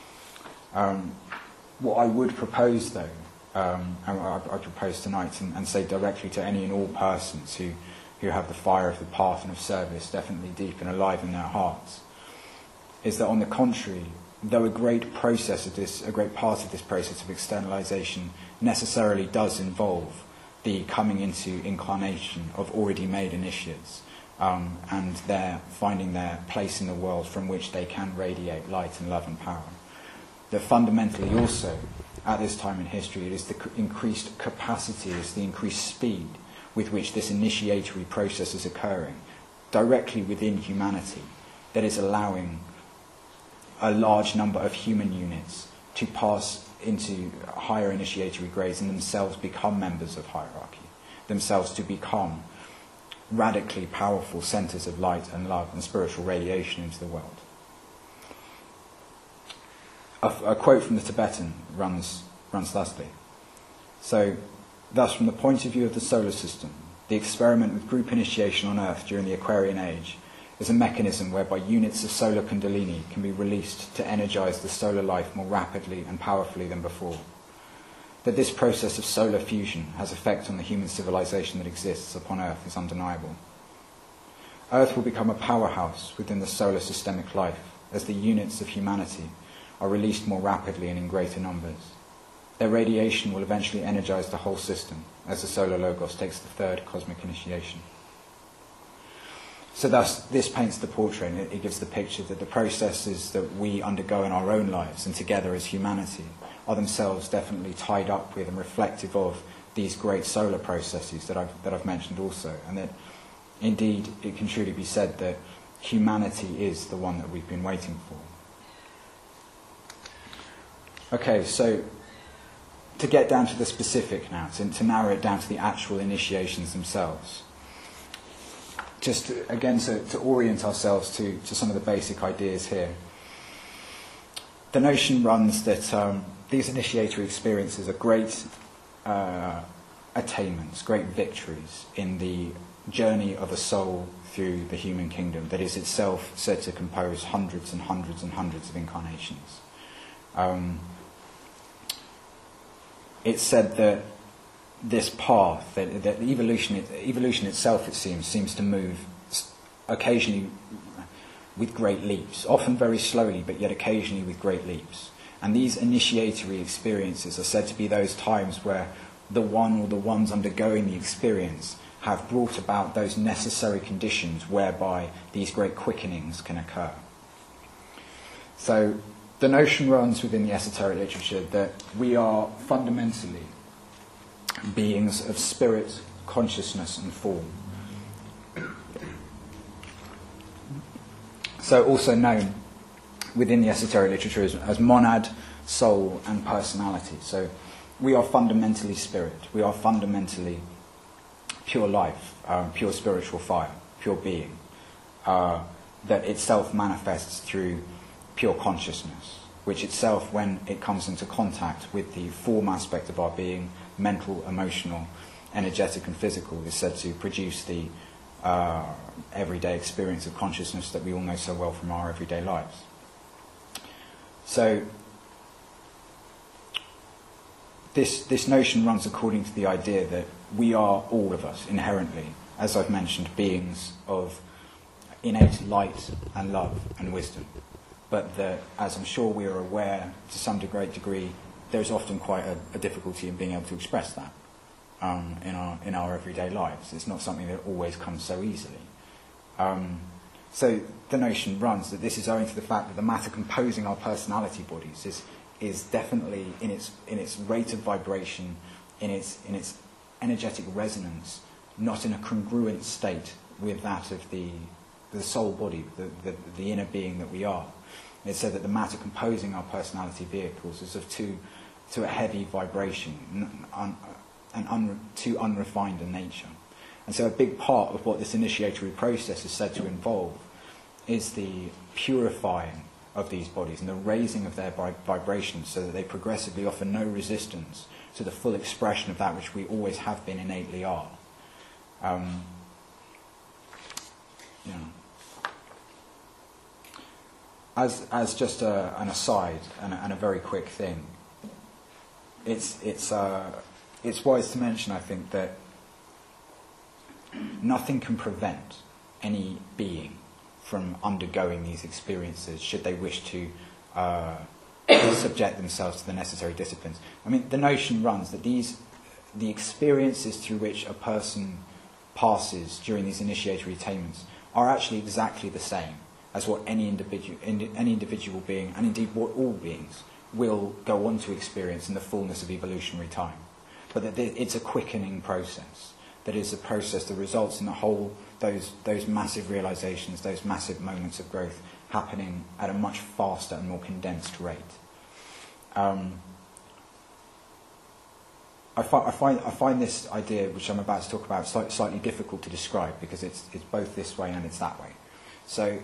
What I would propose, though, and I propose tonight, and say directly to any and all persons who have the fire of the path and of service definitely deep and alive in their hearts, is that on the contrary, though a great part of this process of externalization necessarily does involve the coming into incarnation of already made initiates, and their finding their place in the world from which they can radiate light and love and power, that fundamentally also, at this time in history, it is the increased capacity, it is the increased speed with which this initiatory process is occurring directly within humanity that is allowing a large number of human units to pass into higher initiatory grades and themselves become members of hierarchy, themselves to become radically powerful centres of light and love and spiritual radiation into the world. A quote from the Tibetan runs thusly. So, thus, from the point of view of the solar system, the experiment with group initiation on Earth during the Aquarian age is a mechanism whereby units of solar kundalini can be released to energize the solar life more rapidly and powerfully than before. That this process of solar fusion has effect on the human civilization that exists upon Earth is undeniable. Earth will become a powerhouse within the solar systemic life as the units of humanity are released more rapidly and in greater numbers. Their radiation will eventually energize the whole system as the solar logos takes the third cosmic initiation. So thus, this paints the portrait, and it gives the picture that the processes that we undergo in our own lives and together as humanity are themselves definitely tied up with and reflective of these great solar processes that I've mentioned also, and that indeed it can truly be said that humanity is the one that we've been waiting for. Okay, so to get down to the specific now, to narrow it down to the actual initiations themselves, just again to orient ourselves to some of the basic ideas here. The notion runs that these initiatory experiences are great attainments, great victories in the journey of a soul through the human kingdom that is itself said to compose hundreds and hundreds and hundreds of incarnations. It's said that this path, that evolution itself, it seems to move occasionally with great leaps, often very slowly, but yet occasionally with great leaps. And these initiatory experiences are said to be those times where the one or the ones undergoing the experience have brought about those necessary conditions whereby these great quickenings can occur. So the notion runs within the esoteric literature that we are fundamentally beings of spirit, consciousness and form. So also known within the esoteric literature as monad, soul and personality. So we are fundamentally spirit, we are fundamentally pure life, pure spiritual fire, pure being, that itself manifests through pure consciousness, which itself, when it comes into contact with the form aspect of our being, mental, emotional, energetic and physical, is said to produce the everyday experience of consciousness that we all know so well from our everyday lives. So this notion runs according to the idea that we are, all of us, inherently, as I've mentioned, beings of innate light and love and wisdom. But that, as I'm sure we are aware to some great degree, there's often quite a difficulty in being able to express that in our everyday lives. It's not something that always comes so easily. So the notion runs that this is owing to the fact that the matter composing our personality bodies is definitely in its rate of vibration, in its energetic resonance, not in a congruent state with that of the soul body, the inner being that we are. It's said that the matter composing our personality vehicles is of too a heavy vibration and too unrefined a nature. And so a big part of what this initiatory process is said to involve is the purifying of these bodies and the raising of their vibrations so that they progressively offer no resistance to the full expression of that which we always have been innately are. As just an aside and a very quick thing, it's wise to mention, I think, that nothing can prevent any being from undergoing these experiences should they wish to subject themselves to the necessary disciplines. I mean, the notion runs that the experiences through which a person passes during these initiatory attainments are actually exactly the same as what any individual being, and indeed what all beings, will go on to experience in the fullness of evolutionary time. But that it's a quickening process. That is a process that results in the whole, those massive realizations, those massive moments of growth happening at a much faster and more condensed rate. I find this idea, which I'm about to talk about, slightly difficult to describe because it's both this way and it's that way. So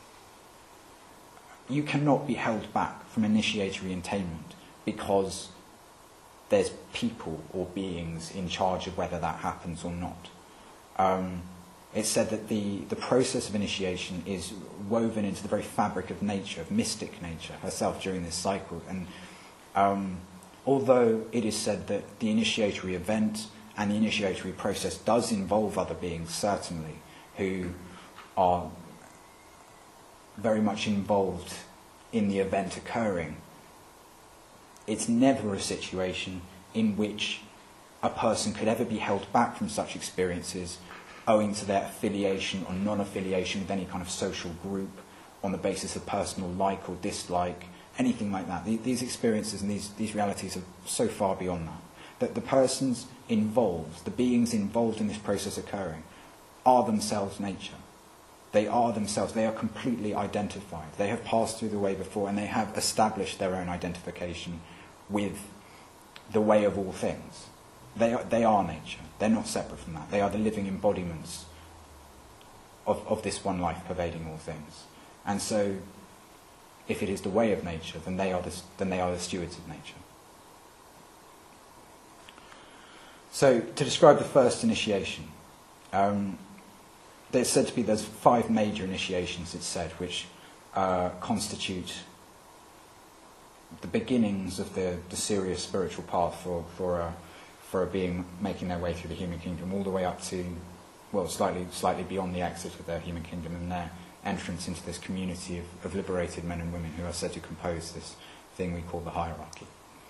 you cannot be held back from initiatory attainment because there's people or beings in charge of whether that happens or not. It's said that the process of initiation is woven into the very fabric of nature, of mystic nature herself during this cycle. And although it is said that the initiatory event and the initiatory process does involve other beings, certainly, who are very much involved in the event occurring, it's never a situation in which a person could ever be held back from such experiences owing to their affiliation or non-affiliation with any kind of social group on the basis of personal like or dislike, anything like that. These experiences and these realities are so far beyond that the persons involved, the beings involved in this process occurring, are themselves nature. They are themselves. They are completely identified. They have passed through the way before and they have established their own identification with the way of all things. They are nature. They're not separate from that. They are the living embodiments of this one life pervading all things. And so, if it is the way of nature, then they are the stewards of nature. So, to describe the first initiation, there's said to be, there's 5 major initiations, it's said, which constitute the beginnings of the serious spiritual path for a being making their way through the human kingdom, all the way up to, well, slightly beyond the exit of their human kingdom and their entrance into this community of liberated men and women who are said to compose this thing we call the hierarchy.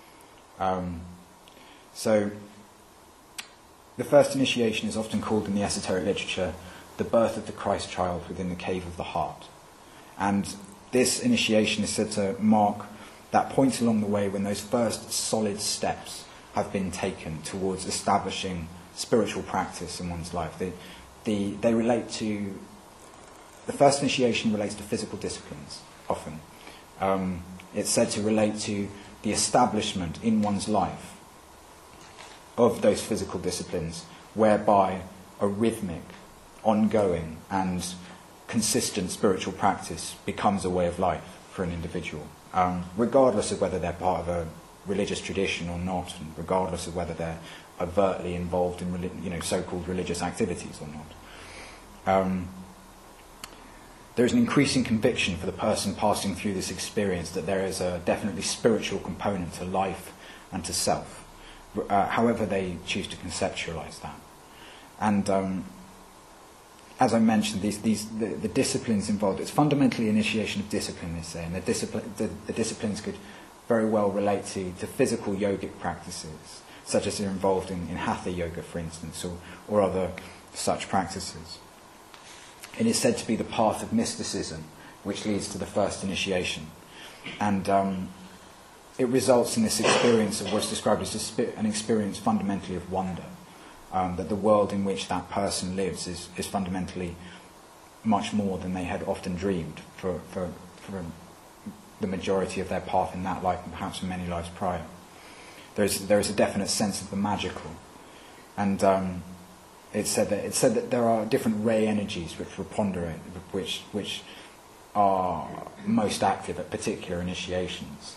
So, the first initiation is often called in the esoteric literature the birth of the Christ child within the cave of the heart. And this initiation is said to mark that point along the way when those first solid steps have been taken towards establishing spiritual practice in one's life. They relate to, the first initiation relates to physical disciplines, often. It's said to relate to the establishment in one's life of those physical disciplines, whereby a rhythmic, ongoing and consistent spiritual practice becomes a way of life for an individual, regardless of whether they're part of a religious tradition or not, and regardless of whether they're overtly involved in so-called religious activities or not. There is an increasing conviction for the person passing through this experience that there is a definitely spiritual component to life and to self, however they choose to conceptualize that. And as I mentioned, the disciplines involved, it's fundamentally initiation of discipline, they say, and the disciplines could very well relate to physical yogic practices, such as are involved in hatha yoga, for instance, or other such practices. It is said to be the path of mysticism, which leads to the first initiation. And it results in this experience of what's described as an experience fundamentally of wonder. That the world in which that person lives is fundamentally much more than they had often dreamed for the majority of their path in that life and perhaps in many lives prior. There is a definite sense of the magical. And it's said that there are different ray energies which preponderate, which are most active at particular initiations.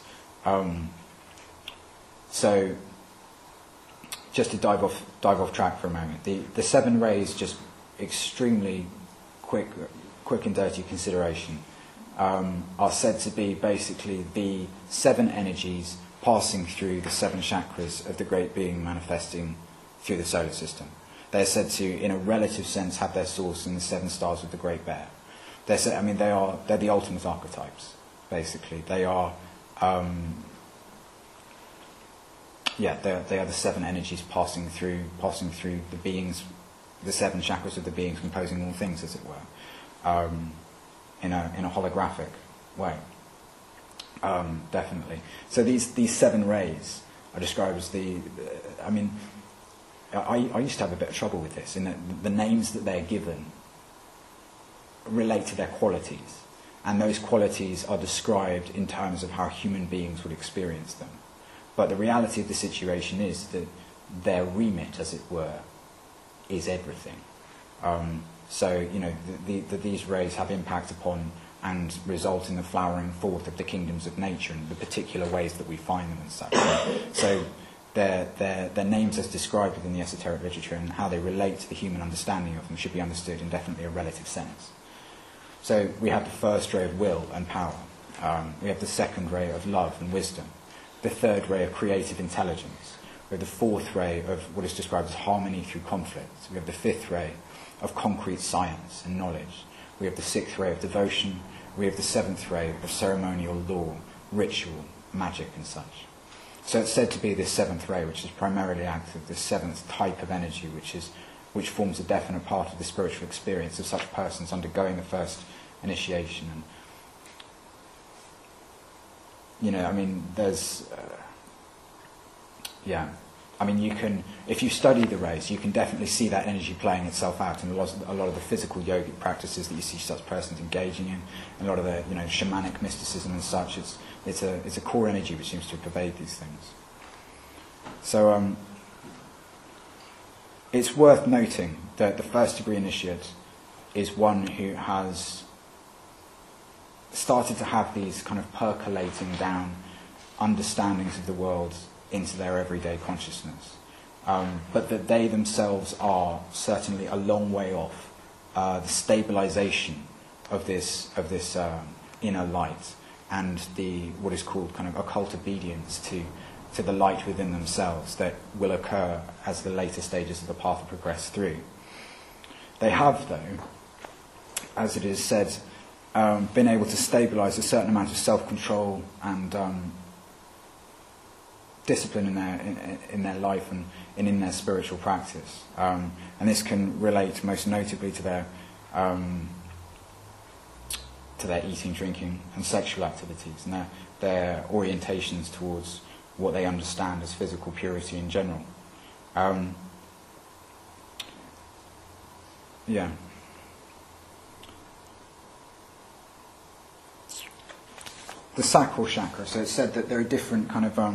So, just to dive off track for a moment, the 7 rays, just extremely quick and dirty consideration, are said to be basically the 7 energies passing through the 7 chakras of the great being manifesting through the solar system. They're said to, in a relative sense, have their source in the 7 stars of the Great Bear. They're the ultimate archetypes, basically. They are. They are the 7 energies passing through the beings, the 7 chakras of the beings composing all things, as it were, in a holographic way. Definitely. So these 7 rays are described as I used to have a bit of trouble with this, in that the names that they're given relate to their qualities, and those qualities are described in terms of how human beings would experience them. But the reality of the situation is that their remit, as it were, is everything. These rays have impact upon and result in the flowering forth of the kingdoms of nature and the particular ways that we find them and such. So their names as described within the esoteric literature and how they relate to the human understanding of them should be understood in definitely a relative sense. So we have the first ray of will and power. We have the second ray of love and wisdom. The third ray of creative intelligence. We have the fourth ray of what is described as harmony through conflict. We have the fifth ray of concrete science and knowledge. We have the sixth ray of devotion. We have the seventh ray of ceremonial law, ritual, magic and such. So it's said to be this seventh ray, which is primarily active, this seventh type of energy, which forms a definite part of the spiritual experience of such persons undergoing the first initiation. And there's, you can, if you study the rays, you can definitely see that energy playing itself out in a lot of the physical yogic practices that you see such persons engaging in, and a lot of the, shamanic mysticism and such. It's a core energy which seems to pervade these things. So, it's worth noting that the first degree initiate is one who has started to have these kind of percolating down understandings of the world into their everyday consciousness. but that they themselves are certainly a long way off the stabilization of this inner light and the what is called kind of occult obedience to the light within themselves that will occur as the later stages of the path progress through. They have, though, as it is said, been able to stabilize a certain amount of self-control and discipline in their life and in their spiritual practice. And this can relate most notably to their eating, drinking, and sexual activities, and their orientations towards what they understand as physical purity in general. The sacral chakra. So it's said that there are different kind of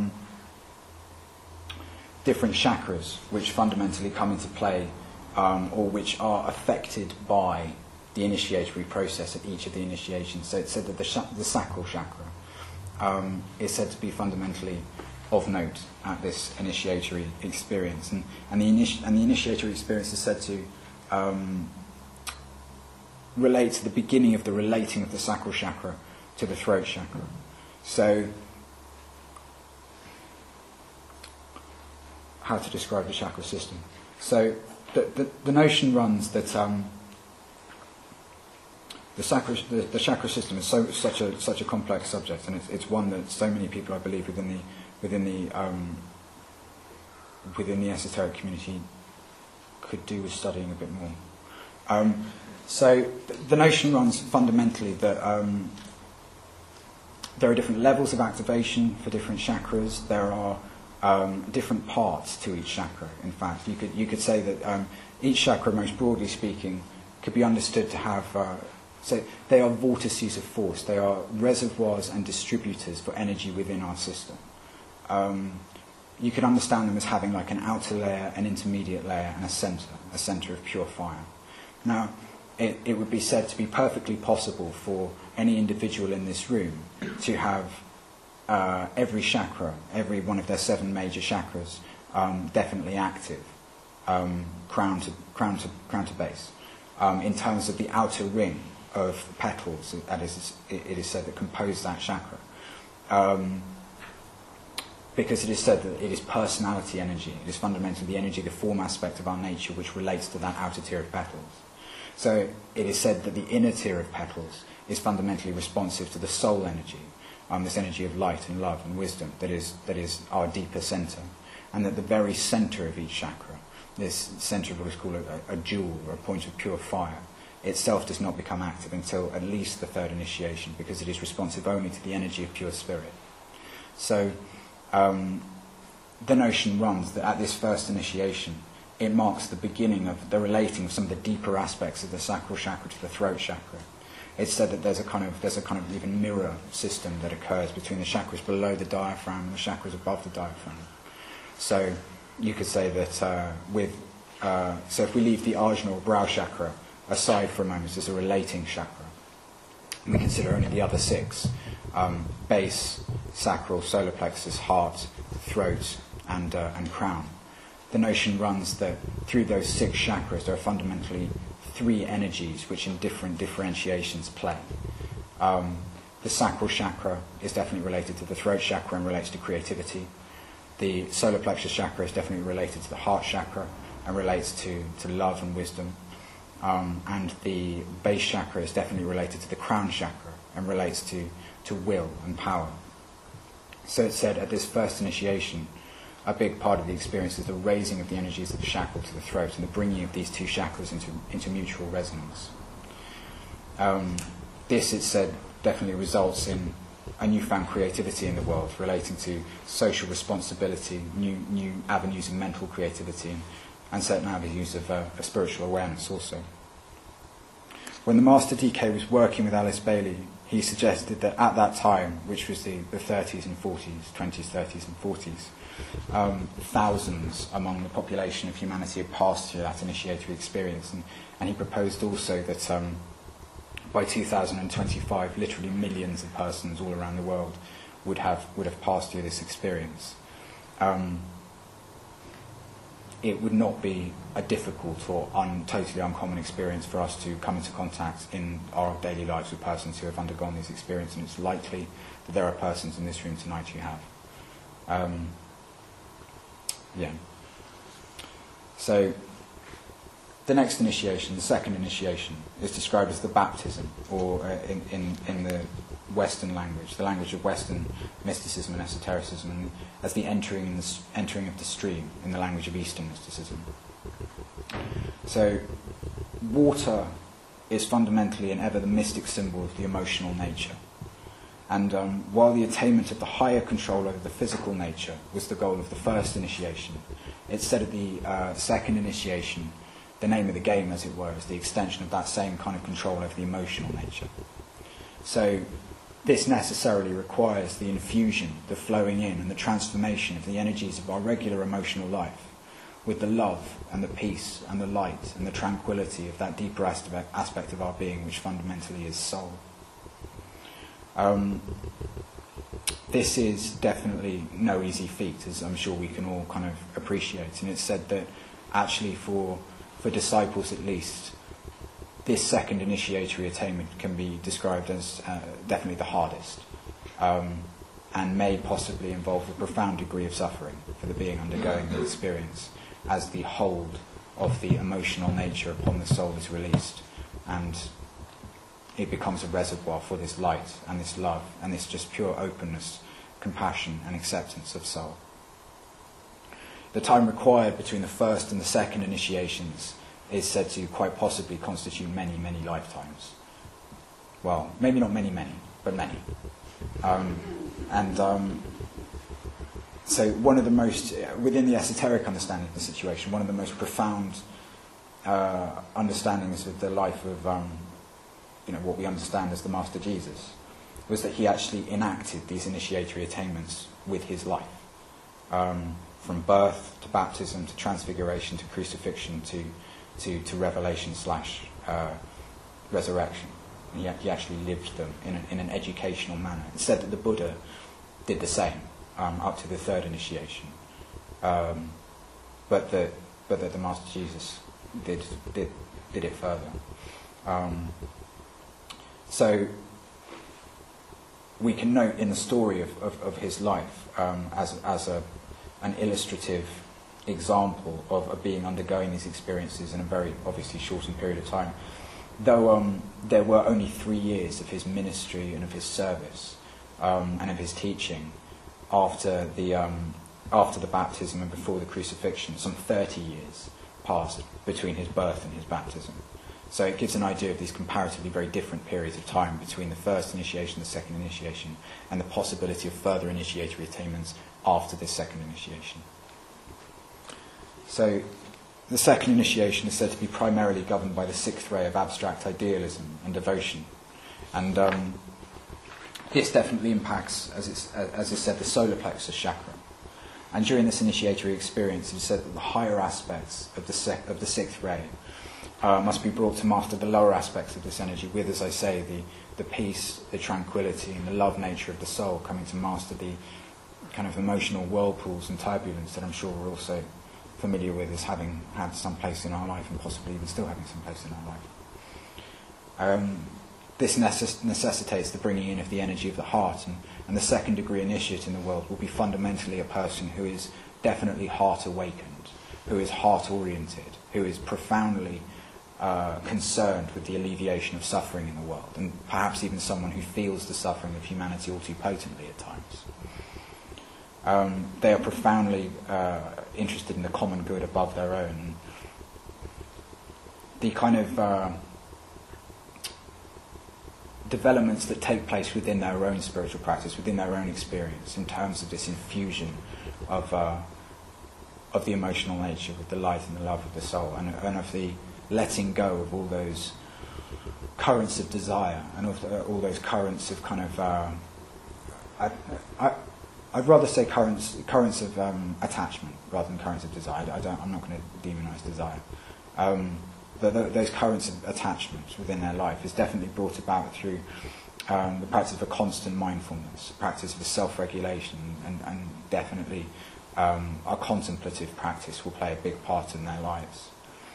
different chakras which fundamentally come into play, or which are affected by the initiatory process at each of the initiations. So it's said that the sacral chakra is said to be fundamentally of note at this initiatory experience, and the initiatory experience is said to relate to the beginning of the relating of the sacral chakra to the throat chakra. So, how to describe the chakra system? So, the notion runs that the chakra system is such a complex subject, and it's one that so many people, I believe, within the esoteric community could do with studying a bit more. So the notion runs fundamentally that there are different levels of activation for different chakras. There are different parts to each chakra. In fact, you could say that each chakra, most broadly speaking, could be understood to have. So they are vortices of force. They are reservoirs and distributors for energy within our system. You could understand them as having like an outer layer, an intermediate layer, and a center of pure fire. Now, it would be said to be perfectly possible for any individual in this room to have every chakra, every one of their 7 major chakras, definitely active, crown to base, in terms of the outer ring of petals, it is said, that compose that chakra. Because it is said that it is personality energy. It is fundamentally the energy, the form aspect of our nature, which relates to that outer tier of petals. So it is said that the inner tier of petals is fundamentally responsive to the soul energy, this energy of light and love and wisdom that is our deeper centre, and that the very centre of each chakra, this centre of what is called a jewel or a point of pure fire, itself does not become active until at least the 3rd initiation, because it is responsive only to the energy of pure spirit. So the notion runs that at this first initiation, it marks the beginning of the relating of some of the deeper aspects of the sacral chakra to the throat chakra. It's said that there's a kind of even mirror system that occurs between the chakras below the diaphragm and the chakras above the diaphragm. So you could say that so if we leave the ajna or brow chakra aside for a moment as a relating chakra, and we consider only the other 6, base, sacral, solar plexus, heart, throat, and crown. The notion runs that through those 6 chakras there are fundamentally 3 energies which in different differentiations play. The sacral chakra is definitely related to the throat chakra and relates to creativity. The solar plexus chakra is definitely related to the heart chakra and relates to love and wisdom. And the base chakra is definitely related to the crown chakra and relates to will and power. So it's said at this first initiation, a big part of the experience is the raising of the energies of the chakra to the throat and the bringing of these 2 chakras into mutual resonance. This, it's said, definitely results in a newfound creativity in the world relating to social responsibility, new avenues of mental creativity, and certain avenues of spiritual awareness also. When the Master DK was working with Alice Bailey, he suggested that at that time, which was the 30s and 40s, 20s, 30s and 40s, thousands among the population of humanity had passed through that initiatory experience, and he proposed also that by 2025, literally millions of persons all around the world would have passed through this experience. it would not be a difficult or totally uncommon experience for us to come into contact in our daily lives with persons who have undergone these experiences, and it's likely that there are persons in this room tonight who have. So the next initiation, the second initiation, is described as the baptism, or in the Western language, the language of Western mysticism and esotericism, and as the entering of the stream in the language of Eastern mysticism. So water is fundamentally and ever the mystic symbol of the emotional nature. And while the attainment of the higher control over the physical nature was the goal of the first initiation, it's said at the second initiation, the name of the game, as it were, is the extension of that same kind of control over the emotional nature. So this necessarily requires the infusion, the flowing in, and the transformation of the energies of our regular emotional life with the love and the peace and the light and the tranquility of that deeper aspect of our being, which fundamentally is soul. This is definitely no easy feat, as I'm sure we can all kind of appreciate. And it's said that actually for disciples at least, this second initiatory attainment can be described as definitely the hardest, and may possibly involve a profound degree of suffering for the being undergoing the experience, as the hold of the emotional nature upon the soul is released, and it becomes a reservoir for this light and this love and this just pure openness, compassion and acceptance of soul. The time required between the first and the second initiations is said to quite possibly constitute many, many lifetimes. Well, maybe not many, but many. So one of the most, within the esoteric understanding of the situation, one of the most profound understandings of the life of what we understand as the Master Jesus was that he actually enacted these initiatory attainments with his life. From birth to baptism to transfiguration to crucifixion to revelation / resurrection. And he actually lived them in an educational manner. It's said that the Buddha did the same up to the third initiation, but that the Master Jesus did it further. So we can note in the story of his life as an illustrative example of a being undergoing these experiences in a very obviously shortened period of time. Though there were only 3 years of his ministry and of his service and of his teaching after the baptism and before the crucifixion, some 30 years passed between his birth and his baptism. So it gives an idea of these comparatively very different periods of time between the first initiation and the second initiation, and the possibility of further initiatory attainments after this second initiation. So the second initiation is said to be primarily governed by the 6th ray of abstract idealism and devotion. And this definitely impacts, as is said, the solar plexus chakra. And during this initiatory experience, it is said that the higher aspects of the 6th ray must be brought to master the lower aspects of this energy with, as I say, the peace, the tranquility and the love nature of the soul coming to master the kind of emotional whirlpools and turbulence that I'm sure we're also familiar with as having had some place in our life and possibly even still having some place in our life. This necessitates the bringing in of the energy of the heart, and the second degree initiate in the world will be fundamentally a person who is definitely heart awakened, who is heart oriented, who is profoundly concerned with the alleviation of suffering in the world, and perhaps even someone who feels the suffering of humanity all too potently at times. They are profoundly interested in the common good above their own. The kind of developments that take place within their own spiritual practice, within their own experience, in terms of this infusion of the emotional nature with the light and the love of the soul, and of the letting go of all those currents of desire and of all those currents of kind of I'd rather say currents of attachment rather than currents of desire. I'm not going to demonise desire. Those currents of attachment within their life is definitely brought about through the practice of a constant mindfulness, practice of a self-regulation, and definitely a contemplative practice will play a big part in their lives.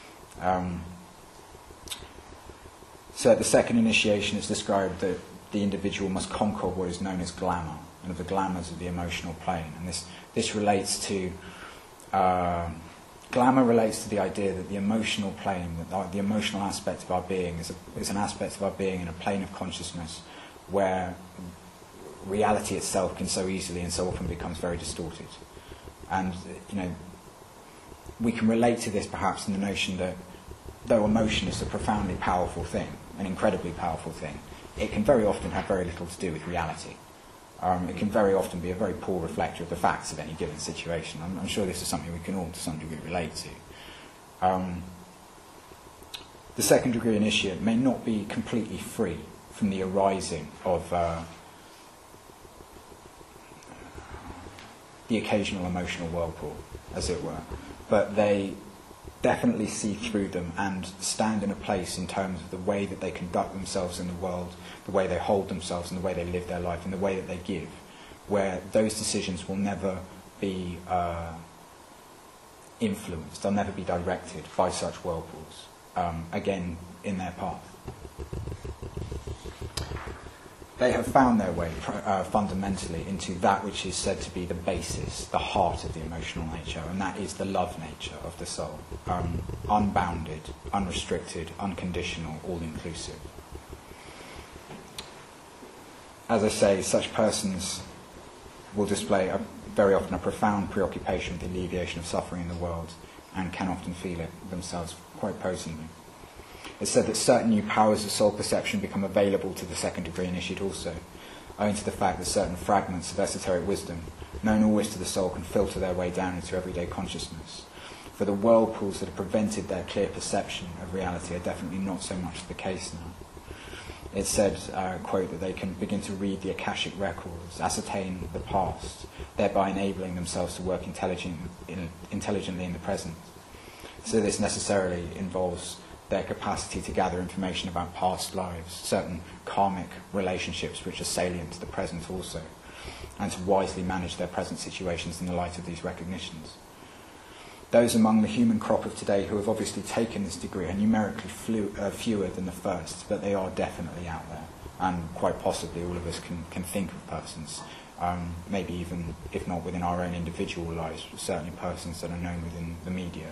So at the second initiation, it's described that the individual must conquer what is known as glamour, and the glamours of the emotional plane. And this relates to glamour relates to the idea that the emotional plane, that the emotional aspect of our being is an aspect of our being in a plane of consciousness where reality itself can so easily and so often becomes very distorted. And we can relate to this perhaps in the notion that though emotion is a profoundly powerful thing, an incredibly powerful thing, it can very often have very little to do with reality. It can very often be a very poor reflector of the facts of any given situation. I'm sure this is something we can all to some degree relate to. The second degree initiate may not be completely free from the arising of the occasional emotional whirlpool, as it were, but they definitely see through them and stand in a place in terms of the way that they conduct themselves in the world, the way they hold themselves and the way they live their life and the way that they give, where those decisions will never be influenced, they'll never be directed by such whirlpools, again, in their path. They have found their way fundamentally into that which is said to be the basis, the heart of the emotional nature, and that is the love nature of the soul. Unbounded, unrestricted, unconditional, all-inclusive. As I say, such persons will display very often a profound preoccupation with the alleviation of suffering in the world and can often feel it themselves quite potently. It's said that certain new powers of soul perception become available to the second degree initiate also, owing to the fact that certain fragments of esoteric wisdom, known always to the soul, can filter their way down into everyday consciousness. For the whirlpools that have prevented their clear perception of reality are definitely not so much the case now. It's said, quote, that they can begin to read the Akashic records, ascertain the past, thereby enabling themselves to work intelligently in the present. So this necessarily involves their capacity to gather information about past lives, certain karmic relationships which are salient to the present also, and to wisely manage their present situations in the light of these recognitions. Those among the human crop of today who have obviously taken this degree are numerically fewer than the first, but they are definitely out there, and quite possibly all of us can think of persons, maybe even, if not within our own individual lives, certainly persons that are known within the media.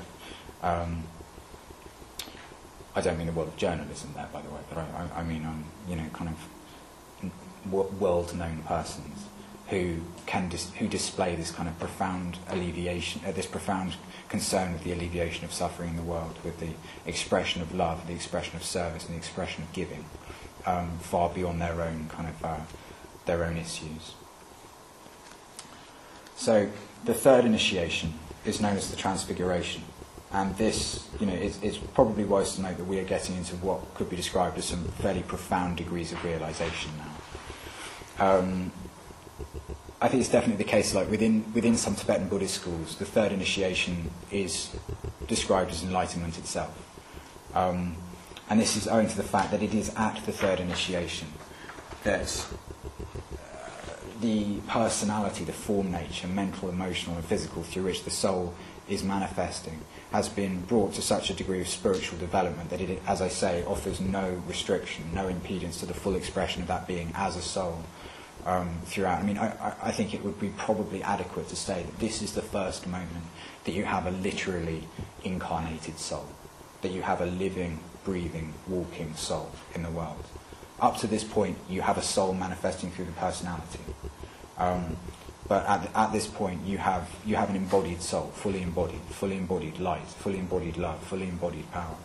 I don't mean the world of journalism there, by the way, but I mean, kind of world-known persons who display this kind of profound alleviation, this profound concern with the alleviation of suffering in the world, with the expression of love, the expression of service, and the expression of giving, far beyond their own kind of their own issues. So the third initiation is known as the Transfiguration. And this, it's probably wise to note that we are getting into what could be described as some fairly profound degrees of realization now. I think it's definitely the case, like within some Tibetan Buddhist schools, the third initiation is described as enlightenment itself. And this is owing to the fact that it is at the third initiation that the personality, the form nature, mental, emotional and physical, through which the soul is manifesting, has been brought to such a degree of spiritual development that it, as I say, offers no restriction, no impedance to the full expression of that being as a soul throughout. I mean, I think it would be probably adequate to say that this is the first moment that you have a literally incarnated soul, that you have a living, breathing, walking soul in the world. Up to this point, you have a soul manifesting through the personality. But at this point, you have an embodied soul, fully embodied light, fully embodied love, fully embodied power.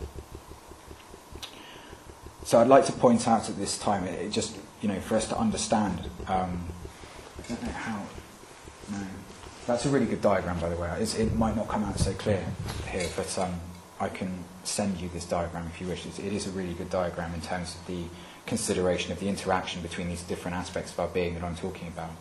So I'd like to point out at this time, it just, for us to understand, I don't know how, no. That's a really good diagram, by the way. It might not come out so clear here, but I can send you this diagram if you wish. It is a really good diagram in terms of the consideration of the interaction between these different aspects of our being that I'm talking about.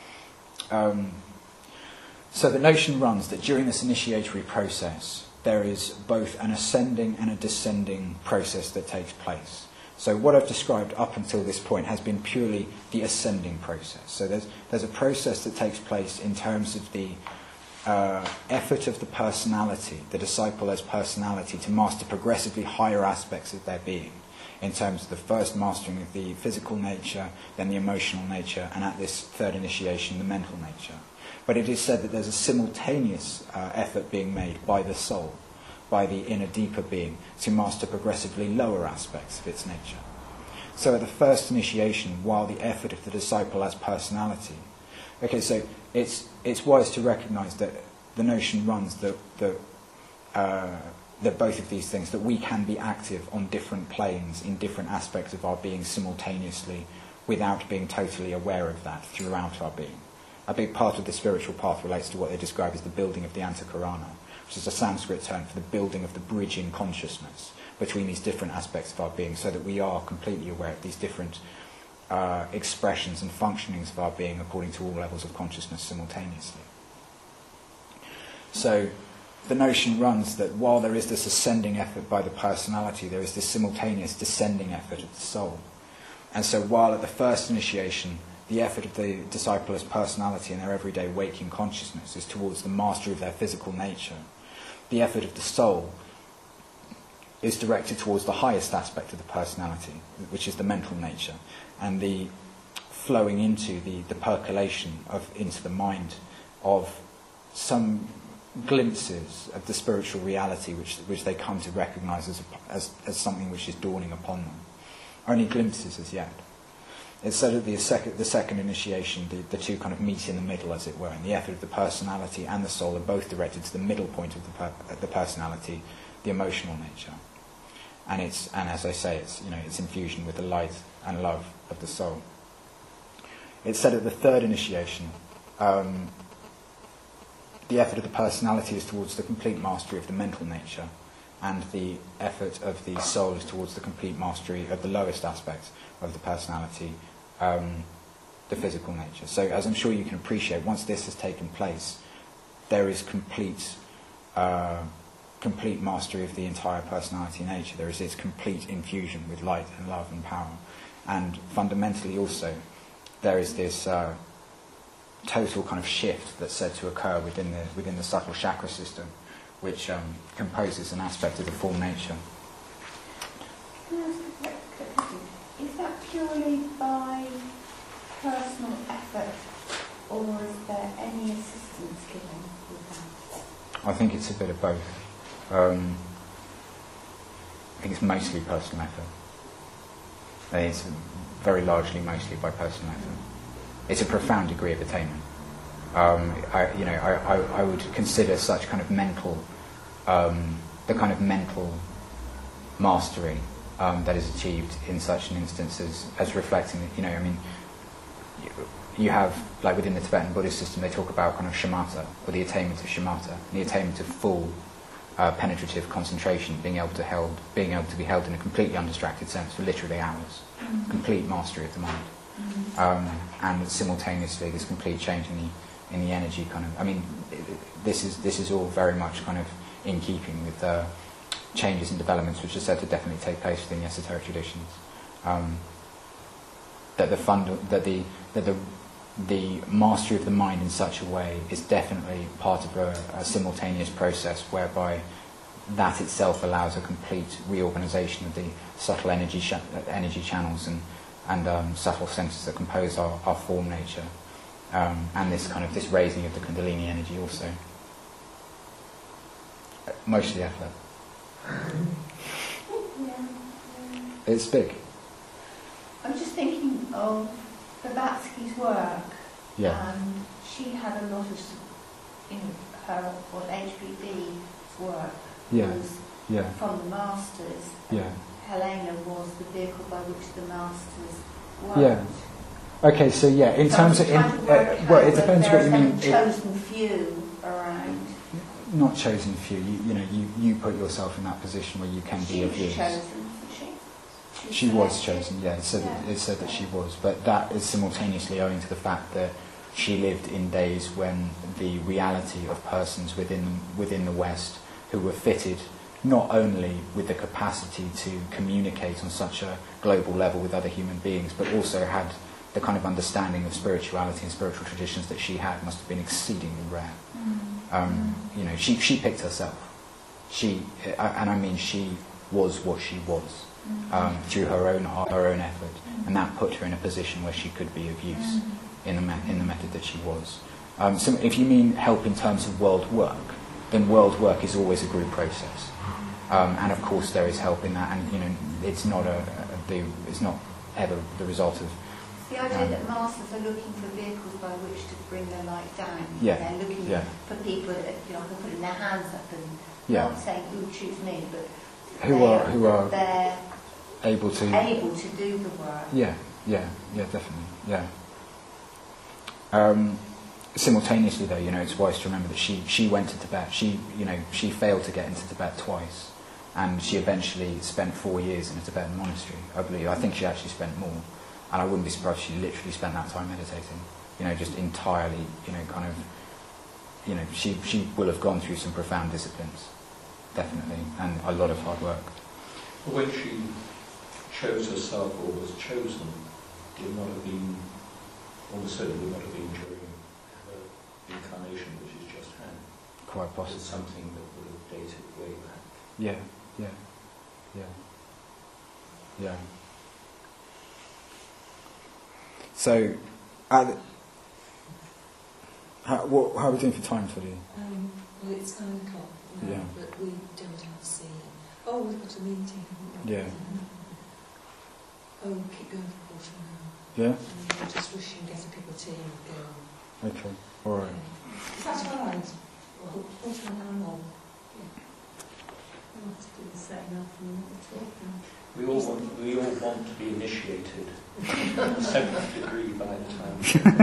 So the notion runs that during this initiatory process, there is both an ascending and a descending process that takes place. So what I've described up until this point has been purely the ascending process. So there's a process that takes place in terms of the effort of the personality, the disciple as personality, to master progressively higher aspects of their being, in terms of the first mastering of the physical nature, then the emotional nature, and at this third initiation, the mental nature. But it is said that there's a simultaneous effort being made by the soul, by the inner deeper being, to master progressively lower aspects of its nature. So at the first initiation, while the effort of the disciple as personality, okay, so it's wise to recognise that the notion runs that both of these things, that we can be active on different planes in different aspects of our being simultaneously without being totally aware of that throughout our being. A big part of the spiritual path relates to what they describe as the building of the Antakarana, which is a Sanskrit term for the building of the bridge in consciousness between these different aspects of our being, so that we are completely aware of these different expressions and functionings of our being according to all levels of consciousness simultaneously. So the notion runs that while there is this ascending effort by the personality, there is this simultaneous descending effort of the soul. And so while at the first initiation, the effort of the disciple as personality in their everyday waking consciousness is towards the mastery of their physical nature, the effort of the soul is directed towards the highest aspect of the personality, which is the mental nature, and the flowing into the percolation into the mind of some glimpses of the spiritual reality which they come to recognise as something which is dawning upon them. Only glimpses as yet. It's said that the second initiation, the two kind of meet in the middle, as it were, and the effort of the personality and the soul are both directed to the middle point of the personality, the emotional nature. And as I say, it's infusion with the light and love of the soul. It's said at the third initiation, the effort of the personality is towards the complete mastery of the mental nature, and the effort of the soul is towards the complete mastery of the lowest aspects of the personality, the physical nature. So, as I'm sure you can appreciate, once this has taken place, there is complete mastery of the entire personality nature. There is this complete infusion with light and love and power. And fundamentally also, there is this total kind of shift that's said to occur within the subtle chakra system, which composes an aspect of the full nature. Can I ask a question? Is that purely by personal effort, or is there any assistance given with that? I think it's a bit of both. I think it's mostly personal effort. It's very largely mostly by personal effort. It's a profound degree of attainment. I would consider such kind of mental, the kind of mental mastery that is achieved in such an instance as reflecting, you have, like within the Tibetan Buddhist system, they talk about kind of shamatha, or the attainment of shamatha, the attainment of full penetrative concentration, being able to be held in a completely undistracted sense for literally hours, complete mastery of the mind. And simultaneously this complete change in the energy kind of, this is all very much kind of in keeping with the changes and developments which are said to definitely take place within the esoteric traditions. That the mastery of the mind in such a way is definitely part of a simultaneous process whereby that itself allows a complete reorganisation of the subtle energy channels and subtle senses that compose our form nature, and this raising of the Kundalini energy also. Mostly effort. Yeah. It's big. I'm just thinking of Blavatsky's work. Yeah. And she had a lot of, her HPB's work was from the masters. Yeah. Helena was the vehicle by which the masters worked. Yeah. Okay, so yeah, in terms of, it depends what you mean. Chosen few around. Not chosen few. You put yourself in that position where you can be of use. She was chosen. Yeah, it said that she was, but that is simultaneously owing to the fact that she lived in days when the reality of persons within the West who were fitted not only with the capacity to communicate on such a global level with other human beings, but also had the kind of understanding of spirituality and spiritual traditions that she had must have been exceedingly rare. You know, she picked herself. She was what she was through her own effort, and that put her in a position where she could be of use in the method that she was. So if you mean help in terms of world work, then world work is always a group process, and of course there is help in that. And you know, it's not it's not ever the result of. The idea that masters are looking for vehicles by which to bring their light down. Yeah. They're looking for people that, you know, putting their hands up and not saying, "Ooh, choose me," but who are they're able to do the work. Yeah, definitely, yeah. Simultaneously, though, you know, it's wise to remember that she went to Tibet. She failed to get into Tibet twice, and she eventually spent 4 years in a Tibetan monastery. I believe. I think she actually spent more, and I wouldn't be surprised if she literally spent that time meditating. You know, just entirely. You know, kind of. You know, she will have gone through some profound disciplines, definitely, and a lot of hard work. When she chose herself or was chosen, it would not have been, almost certainly would not have been during her incarnation which she's just had. Quite possibly. It's something that would have dated way back. Yeah. So, how are we doing for time, Toddy? Well, it's 9 o'clock now, Yeah. but we don't have to see it. Oh, we've got a meeting, haven't we? Yeah. Oh, we'll keep going for quarter an hour. Yeah? And we'll just wish you get a cup of tea and go on. Okay, all right. Is that all right? Well, quarter an hour more. I'll have to do the setting up and the talking. We all want to be initiated. 7th degree by the time.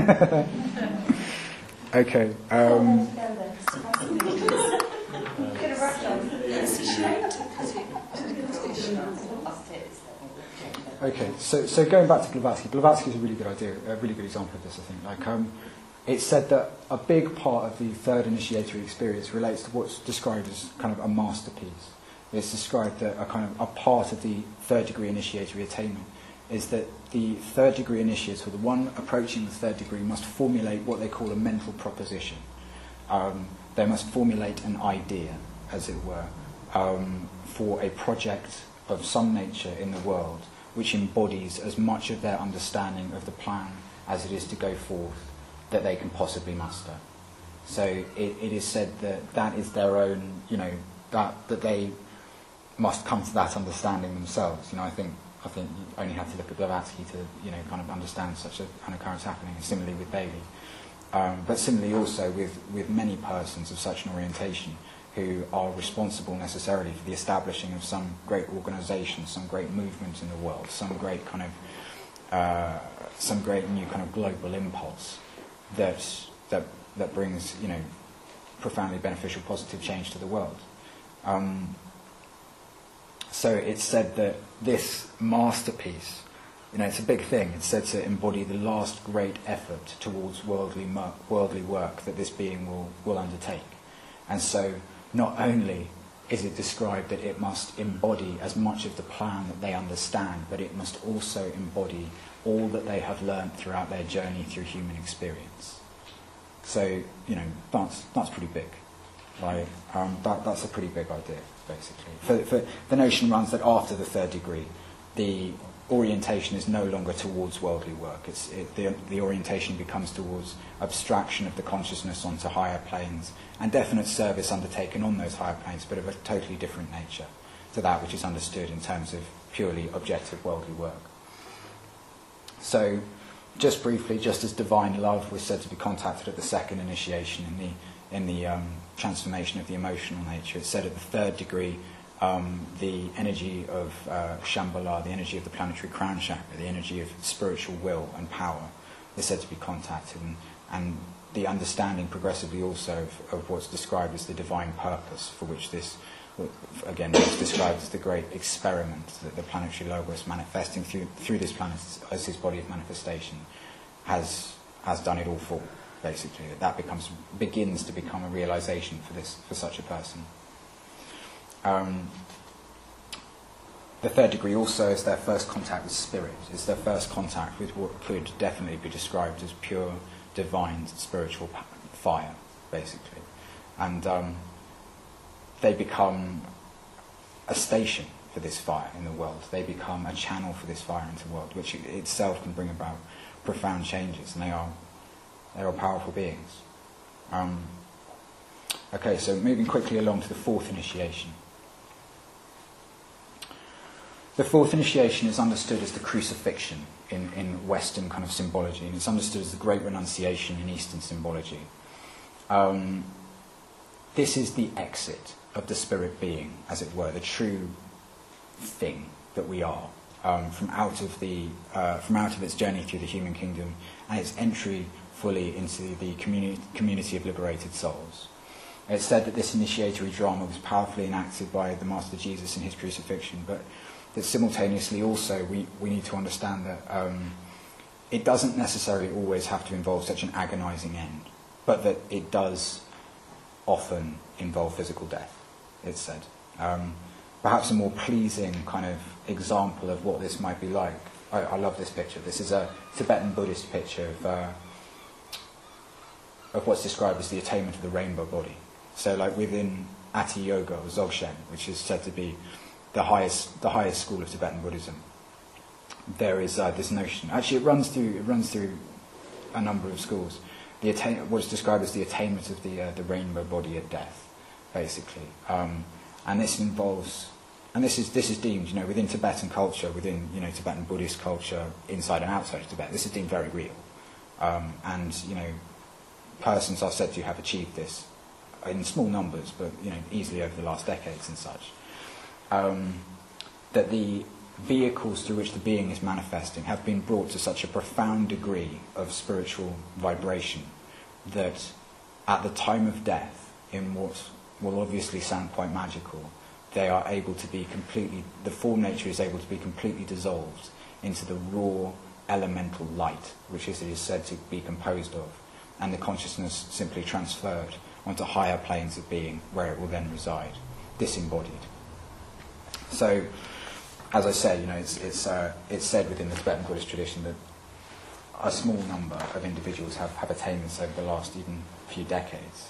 Okay. It's a shame to cut it. Okay, so going back to Blavatsky is a really good idea, a really good example of this, I think. Like, it's said that a big part of the third initiatory experience relates to what's described as kind of a masterpiece. It's described that a part of the third degree initiatory attainment is that the third degree initiates, or the one approaching the third degree, must formulate what they call a mental proposition. They must formulate an idea, as it were, for a project of some nature in the world, which embodies as much of their understanding of the plan as it is to go forth that they can possibly muster. So it is said that is their own, you know, that they must come to that understanding themselves. You know, I think you only have to look at Blavatsky to, you know, kind of understand such an occurrence happening, and similarly with Bailey. But similarly also with many persons of such an orientation who are responsible necessarily for the establishing of some great organisation, some great movement in the world, some great new kind of global impulse that brings, you know, profoundly beneficial, positive change to the world. So it's said that this masterpiece, you know, it's a big thing. It's said to embody the last great effort towards worldly work that this being will undertake. And so not only is it described that it must embody as much of the plan that they understand, but it must also embody all that they have learned throughout their journey through human experience. So, you know, that's pretty big. Like, that's a pretty big idea, basically. For the notion runs that after the third degree, the orientation is no longer towards worldly work. The orientation becomes towards abstraction of the consciousness onto higher planes, and definite service undertaken on those higher planes, but of a totally different nature to that which is understood in terms of purely objective worldly work. So, just briefly, just as divine love was said to be contacted at the second initiation in the transformation of the emotional nature, it's said at the third degree, the energy of Shambhala, the energy of the planetary crown chakra, the energy of spiritual will and power is said to be contacted, and the understanding progressively also of what's described as the divine purpose, for which this, again, is described as the great experiment that the planetary logos manifesting through this planet as his body of manifestation has done it all for, basically. That begins to become a realization for such a person. The third degree also is their first contact with spirit. It's their first contact with what could definitely be described as pure, divine, spiritual fire, basically. and they become a station for this fire in the world. They become a channel for this fire into the world, which itself can bring about profound changes, and they are powerful beings. Okay, so moving quickly along to the fourth initiation. The fourth initiation is understood as the crucifixion in Western kind of symbology, and it's understood as the Great Renunciation in Eastern symbology. This is the exit of the spirit being, as it were, the true thing that we are, from out of its journey through the human kingdom and its entry fully into the community of liberated souls. It's said that this initiatory drama was powerfully enacted by the Master Jesus in his crucifixion, but that simultaneously also we need to understand that it doesn't necessarily always have to involve such an agonizing end, but that it does often involve physical death, it's said. Perhaps a more pleasing kind of example of what this might be like. I love this picture. This is a Tibetan Buddhist picture of what's described as the attainment of the rainbow body. So like within Ati Yoga or Dzogchen, which is said to be the highest school of Tibetan Buddhism, there is this notion. Actually, it runs through a number of schools. What's described as the attainment of the rainbow body at death, basically, and this involves, and this is deemed, within Tibetan culture, within Tibetan Buddhist culture, inside and outside of Tibet, this is deemed very real, and persons are said to have achieved this in small numbers, but easily over the last decades and such. That the vehicles through which the being is manifesting have been brought to such a profound degree of spiritual vibration that at the time of death, in what will obviously sound quite magical, they are able to be the form nature is able to be completely dissolved into the raw elemental light, which it is said to be composed of, and the consciousness simply transferred onto higher planes of being, where it will then reside, disembodied. So, as I say, it's said within the Tibetan Buddhist tradition that a small number of individuals have attained this over the last even few decades.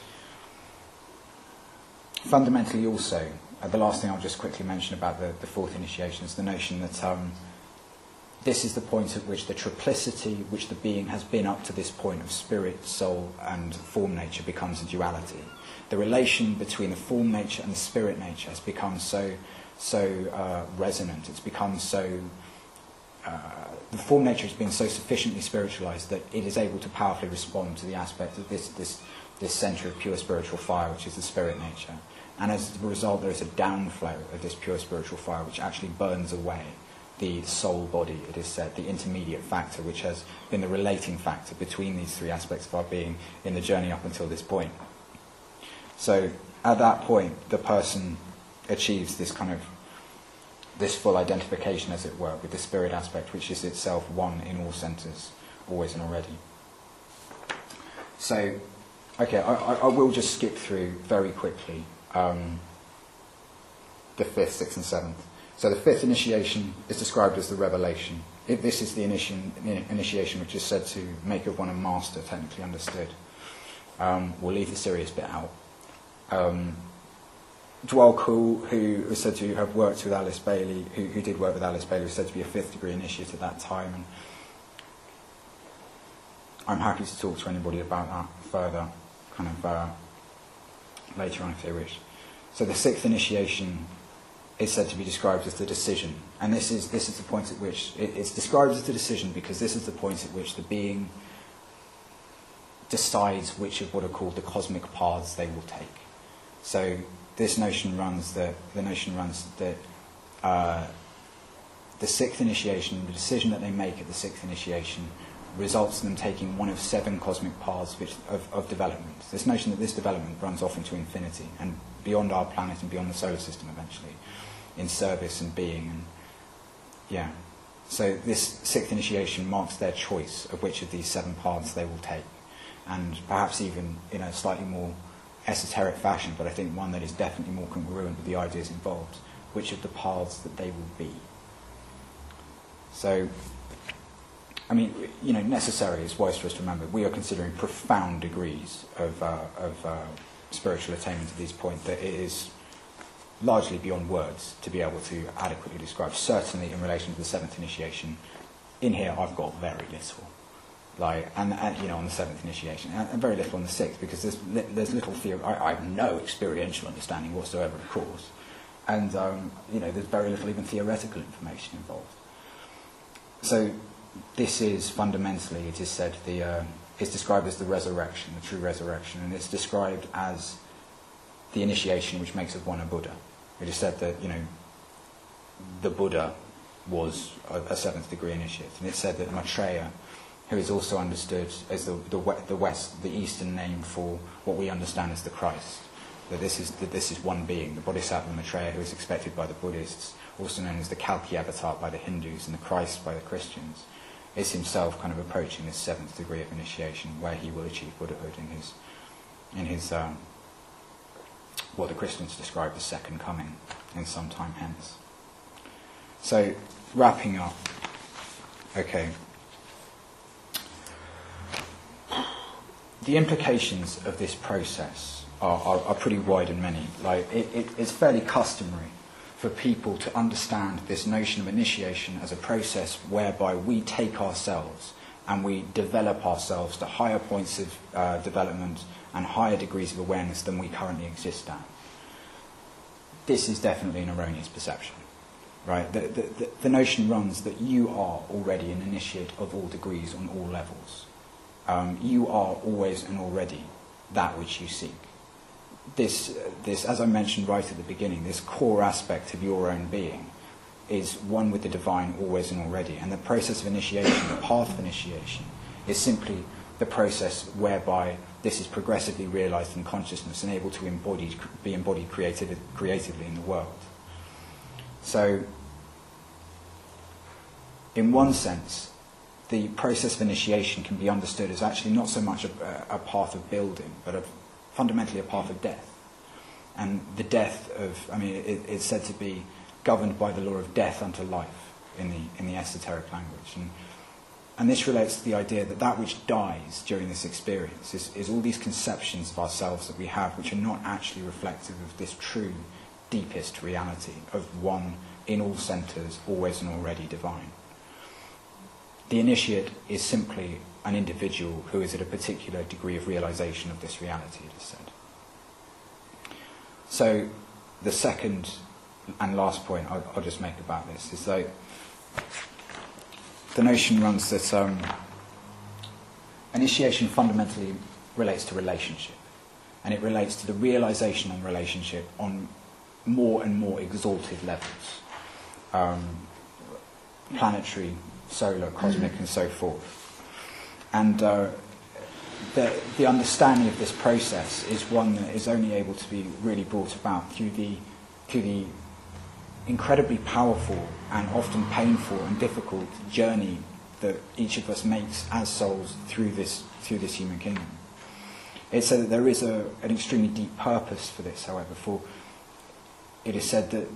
Fundamentally also, the last thing I'll just quickly mention about the fourth initiation is the notion that this is the point at which the triplicity which the being has been up to this point of spirit, soul and form nature becomes a duality. The relation between the form nature and the spirit nature has become so resonant, it's become so the form nature has been so sufficiently spiritualized that it is able to powerfully respond to the aspect of this centre of pure spiritual fire, which is the spirit nature. And as a result, there is a downflow of this pure spiritual fire, which actually burns away the soul body, it is said, the intermediate factor, which has been the relating factor between these three aspects of our being in the journey up until this point. So at that point, the person achieves this full identification, as it were, with the spirit aspect, which is itself one in all centres, always and already. So, okay, I will just skip through very quickly the fifth, sixth and seventh. So the fifth initiation is described as the revelation. This is the initiation which is said to make of one a master, technically understood. We'll leave the serious bit out. Dwal Kul, who was said to have worked with Alice Bailey, who did work with Alice Bailey, was said to be a fifth degree initiate at that time. And I'm happy to talk to anybody about that further, later on if they wish. So the sixth initiation is said to be described as the decision, and this is the point at which it's described as the decision because this is the point at which the being decides which of what are called the cosmic paths they will take. So this notion runs that the sixth initiation, the decision that they make at the sixth initiation, results in them taking one of 7 cosmic paths of development. This notion that this development runs off into infinity and beyond our planet and beyond the solar system eventually, in service and being. And so this sixth initiation marks their choice of which of these 7 paths they will take, and perhaps even in a slightly more esoteric fashion, but I think one that is definitely more congruent with the ideas involved, which of the paths that they will be. So, I mean, necessary is wise for us to remember. We are considering profound degrees of spiritual attainment at this point that it is largely beyond words to be able to adequately describe. Certainly in relation to the seventh initiation, in here I've got very little. And on the seventh initiation, and very little on the sixth, because there's little theory. I have no experiential understanding whatsoever, of course, and there's very little even theoretical information involved. So this is fundamentally, it is said, it's described as the resurrection, the true resurrection, and it's described as the initiation which makes of one a Buddha. It is said that the Buddha was a seventh degree initiate, and it's said that Maitreya, who is also understood as the Eastern name for what we understand as the Christ, that this is one being, the Bodhisattva Maitreya, who is expected by the Buddhists, also known as the Kalki avatar by the Hindus and the Christ by the Christians, is himself kind of approaching this seventh degree of initiation, where he will achieve Buddhahood in his what the Christians describe as second coming in some time hence. So, wrapping up, okay. The implications of this process are pretty wide and many. It's fairly customary for people to understand this notion of initiation as a process whereby we take ourselves and we develop ourselves to higher points of development and higher degrees of awareness than we currently exist at. This is definitely an erroneous perception, right? The notion runs that you are already an initiate of all degrees on all levels. You are always and already that which you seek. This, as I mentioned right at the beginning, this core aspect of your own being is one with the divine always and already. And the process of initiation, the path of initiation, is simply the process whereby this is progressively realized in consciousness and able to be embodied creatively in the world. So, in one sense, the process of initiation can be understood as actually not so much a path of building, but fundamentally a path of death. And the death of, it's said to be governed by the law of death unto life in the esoteric language. And this relates to the idea that which dies during this experience is all these conceptions of ourselves that we have, which are not actually reflective of this true, deepest reality of one in all centres, always and already divine. The initiate is simply an individual who is at a particular degree of realization of this reality, it is said. So, the second and last point I'll just make about this is that the notion runs that initiation fundamentally relates to relationship, and it relates to the realization on relationship on more and more exalted levels, planetary, solar, cosmic, and so forth. And the understanding of this process is one that is only able to be really brought about through the incredibly powerful and often painful and difficult journey that each of us makes as souls through this human kingdom. It's said that there is an extremely deep purpose for this, however, for it is said that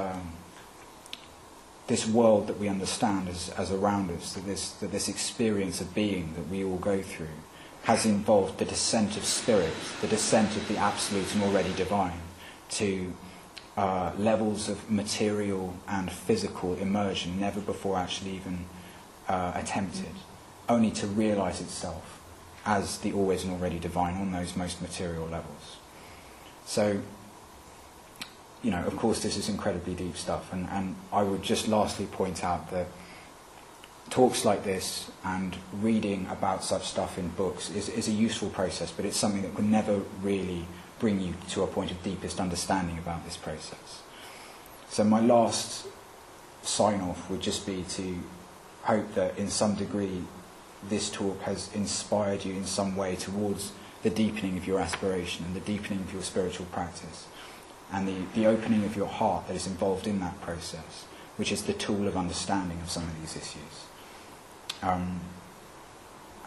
this world that we understand as around us, that this experience of being that we all go through, has involved the descent of spirit, the descent of the absolute and already divine, to levels of material and physical immersion never before actually even attempted, only to realize itself as the always and already divine on those most material levels. So, of course this is incredibly deep stuff, and I would just lastly point out that talks like this and reading about such stuff in books is a useful process, but it's something that can never really bring you to a point of deepest understanding about this process. So my last sign-off would just be to hope that in some degree this talk has inspired you in some way towards the deepening of your aspiration and the deepening of your spiritual practice, and the opening of your heart that is involved in that process, which is the tool of understanding of some of these issues. And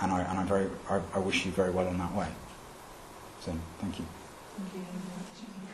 I wish you very well on that way. So, thank you. Thank you very much.